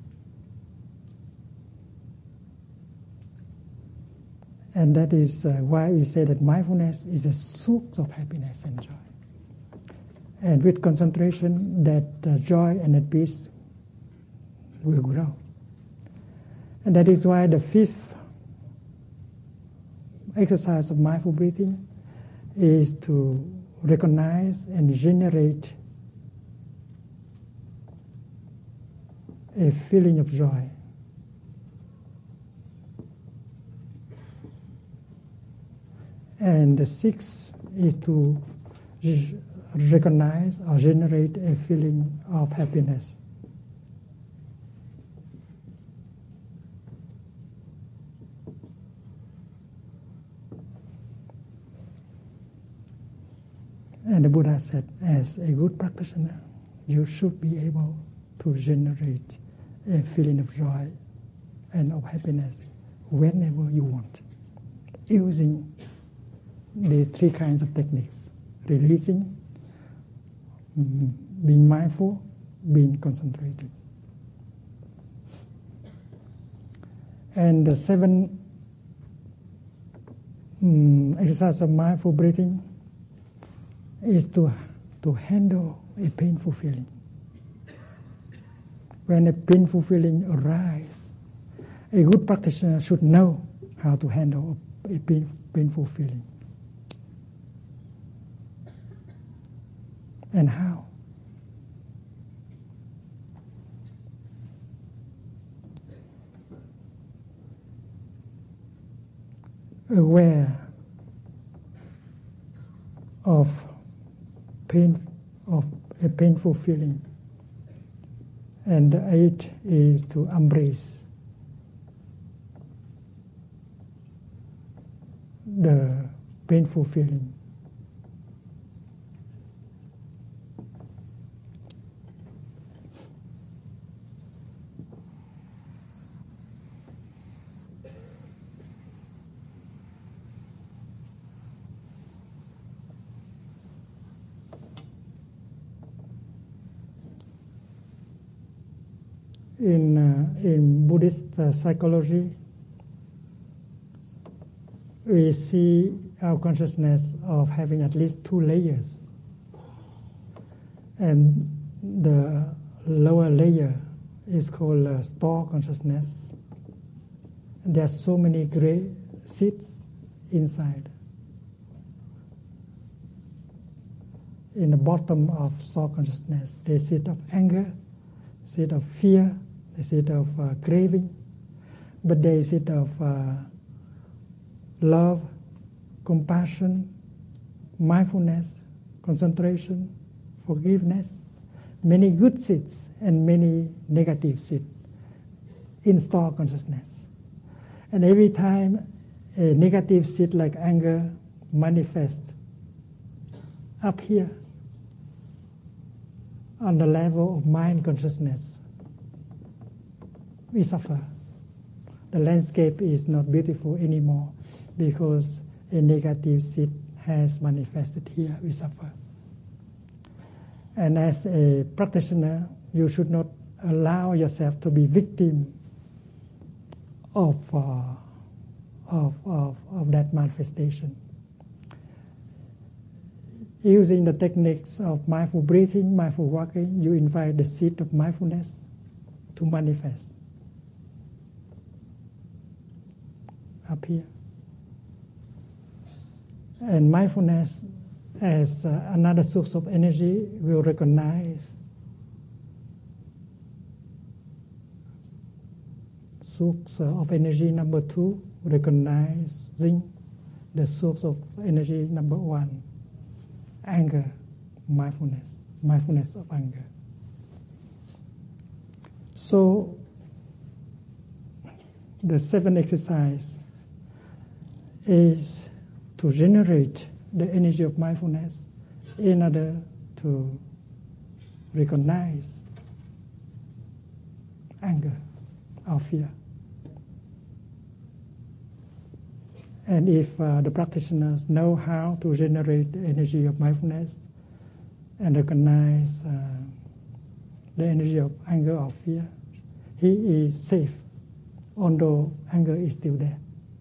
[SPEAKER 1] And that is uh, why we say that mindfulness is a source of happiness and joy. And with concentration, that uh, joy and that peace will grow. And that is why the fifth exercise of mindful breathing is to recognize and generate a feeling of joy. And the sixth is to recognize or generate a feeling of happiness. And the Buddha said, as a good practitioner, you should be able to generate a feeling of joy and of happiness whenever you want, using the three kinds of techniques: releasing, being mindful, being concentrated. And the seventh um, exercise of mindful breathing is to, to handle a painful feeling. When a painful feeling arises, a good practitioner should know how to handle a pain, painful feeling. And how? Aware of pain, of a painful feeling. And the eighth is to embrace the painful feeling. In, uh, in Buddhist uh, psychology, we see our consciousness of having at least two layers. And the lower layer is called uh, store consciousness. And there are so many gray seeds inside. In the bottom of store consciousness, they sit of anger, sit of fear, they sit of uh, craving, but they sit of uh, love, compassion, mindfulness, concentration, forgiveness, many good seeds and many negative seeds in store consciousness. And every time a negative seed like anger manifests up here, on the level of mind consciousness, we suffer. The landscape is not beautiful anymore because a negative seed has manifested here. We suffer. And as a practitioner, you should not allow yourself to be victim of, uh, of, of, of that manifestation. Using the techniques of mindful breathing, mindful walking, you invite the seed of mindfulness to manifest up here. And mindfulness as uh, another source of energy will recognize source of energy number two, recognizing the source of energy number one, anger, mindfulness, mindfulness of anger. So the seventh exercise is to generate the energy of mindfulness in order to recognize anger or fear. And if uh, the practitioners know how to generate the energy of mindfulness and recognize uh, the energy of anger or fear, he is safe, although anger is still there.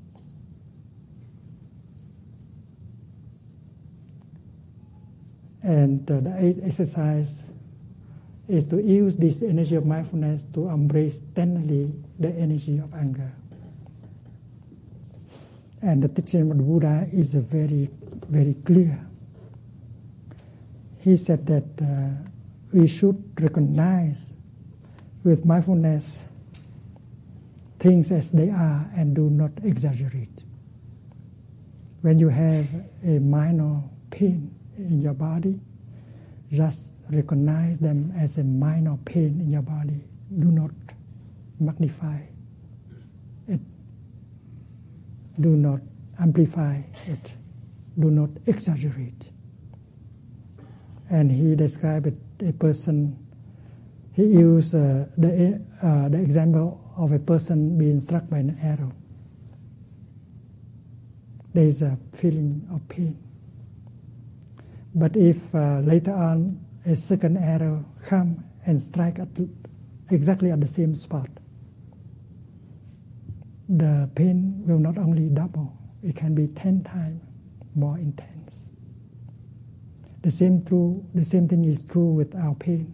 [SPEAKER 1] And uh, the eighth exercise is to use this energy of mindfulness to embrace tenderly the energy of anger. And the teaching of the Buddha is uh, very, very clear. He said that uh, we should recognize with mindfulness things as they are and do not exaggerate. When you have a minor pain in your body, just recognize them as a minor pain in your body. Do not magnify it. Do not amplify it. Do not exaggerate. And he described it, a person, he used uh, the, uh, the example of a person being struck by an arrow. There is a feeling of pain. But if uh, later on a second arrow come and strike at exactly at the same spot, the pain will not only double, it can be ten times more intense. The same true, the same thing is true with our pain.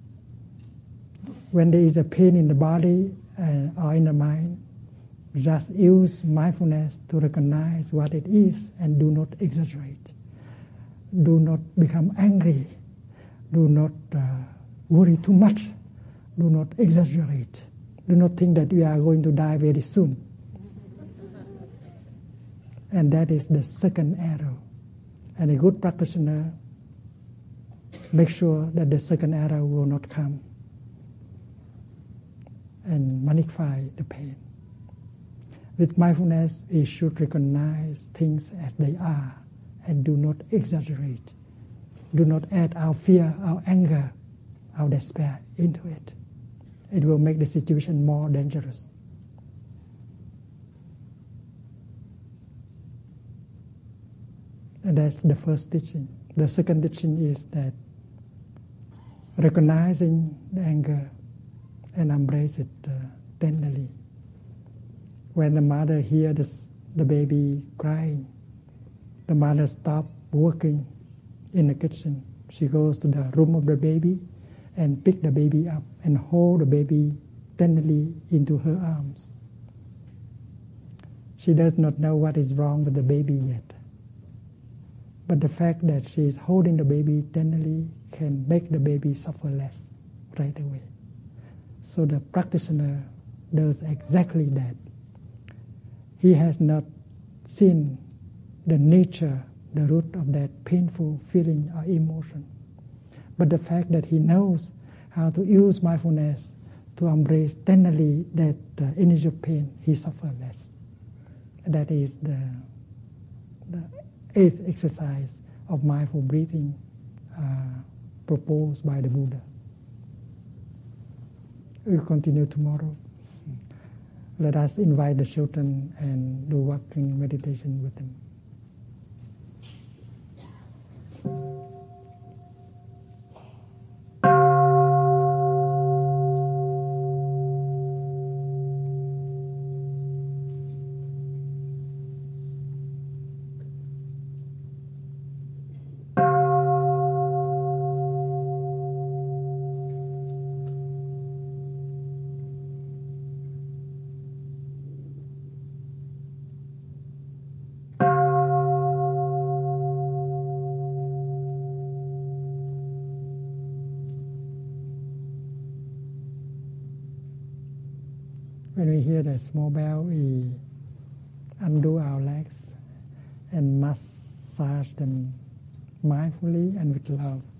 [SPEAKER 1] When there is a pain in the body uh, or in the mind, just use mindfulness to recognize what it is and do not exaggerate. Do not become angry. Do not uh, worry too much. Do not exaggerate. Do not think that we are going to die very soon. And that is the second arrow. And a good practitioner makes sure that the second arrow will not come and magnify the pain. With mindfulness, we should recognize things as they are and do not exaggerate. Do not add our fear, our anger, our despair into it. It will make the situation more dangerous. And that's the first teaching. The second teaching is that recognizing the anger and embrace it uh, tenderly. When the mother hears the baby crying, the mother stops working in the kitchen. She goes to the room of the baby and pick the baby up and hold the baby tenderly into her arms. She does not know what is wrong with the baby yet. But the fact that she is holding the baby tenderly can make the baby suffer less right away. So the practitioner does exactly that. He has not seen the nature, the root of that painful feeling or emotion. But the fact that he knows how to use mindfulness to embrace tenderly that uh, energy of pain, he suffers less. That is the, the eighth exercise of mindful breathing uh, proposed by the Buddha. We'll continue tomorrow. Let us invite the children and do walking meditation with them. When we hear the small bell, we undo our legs and massage them mindfully and with love.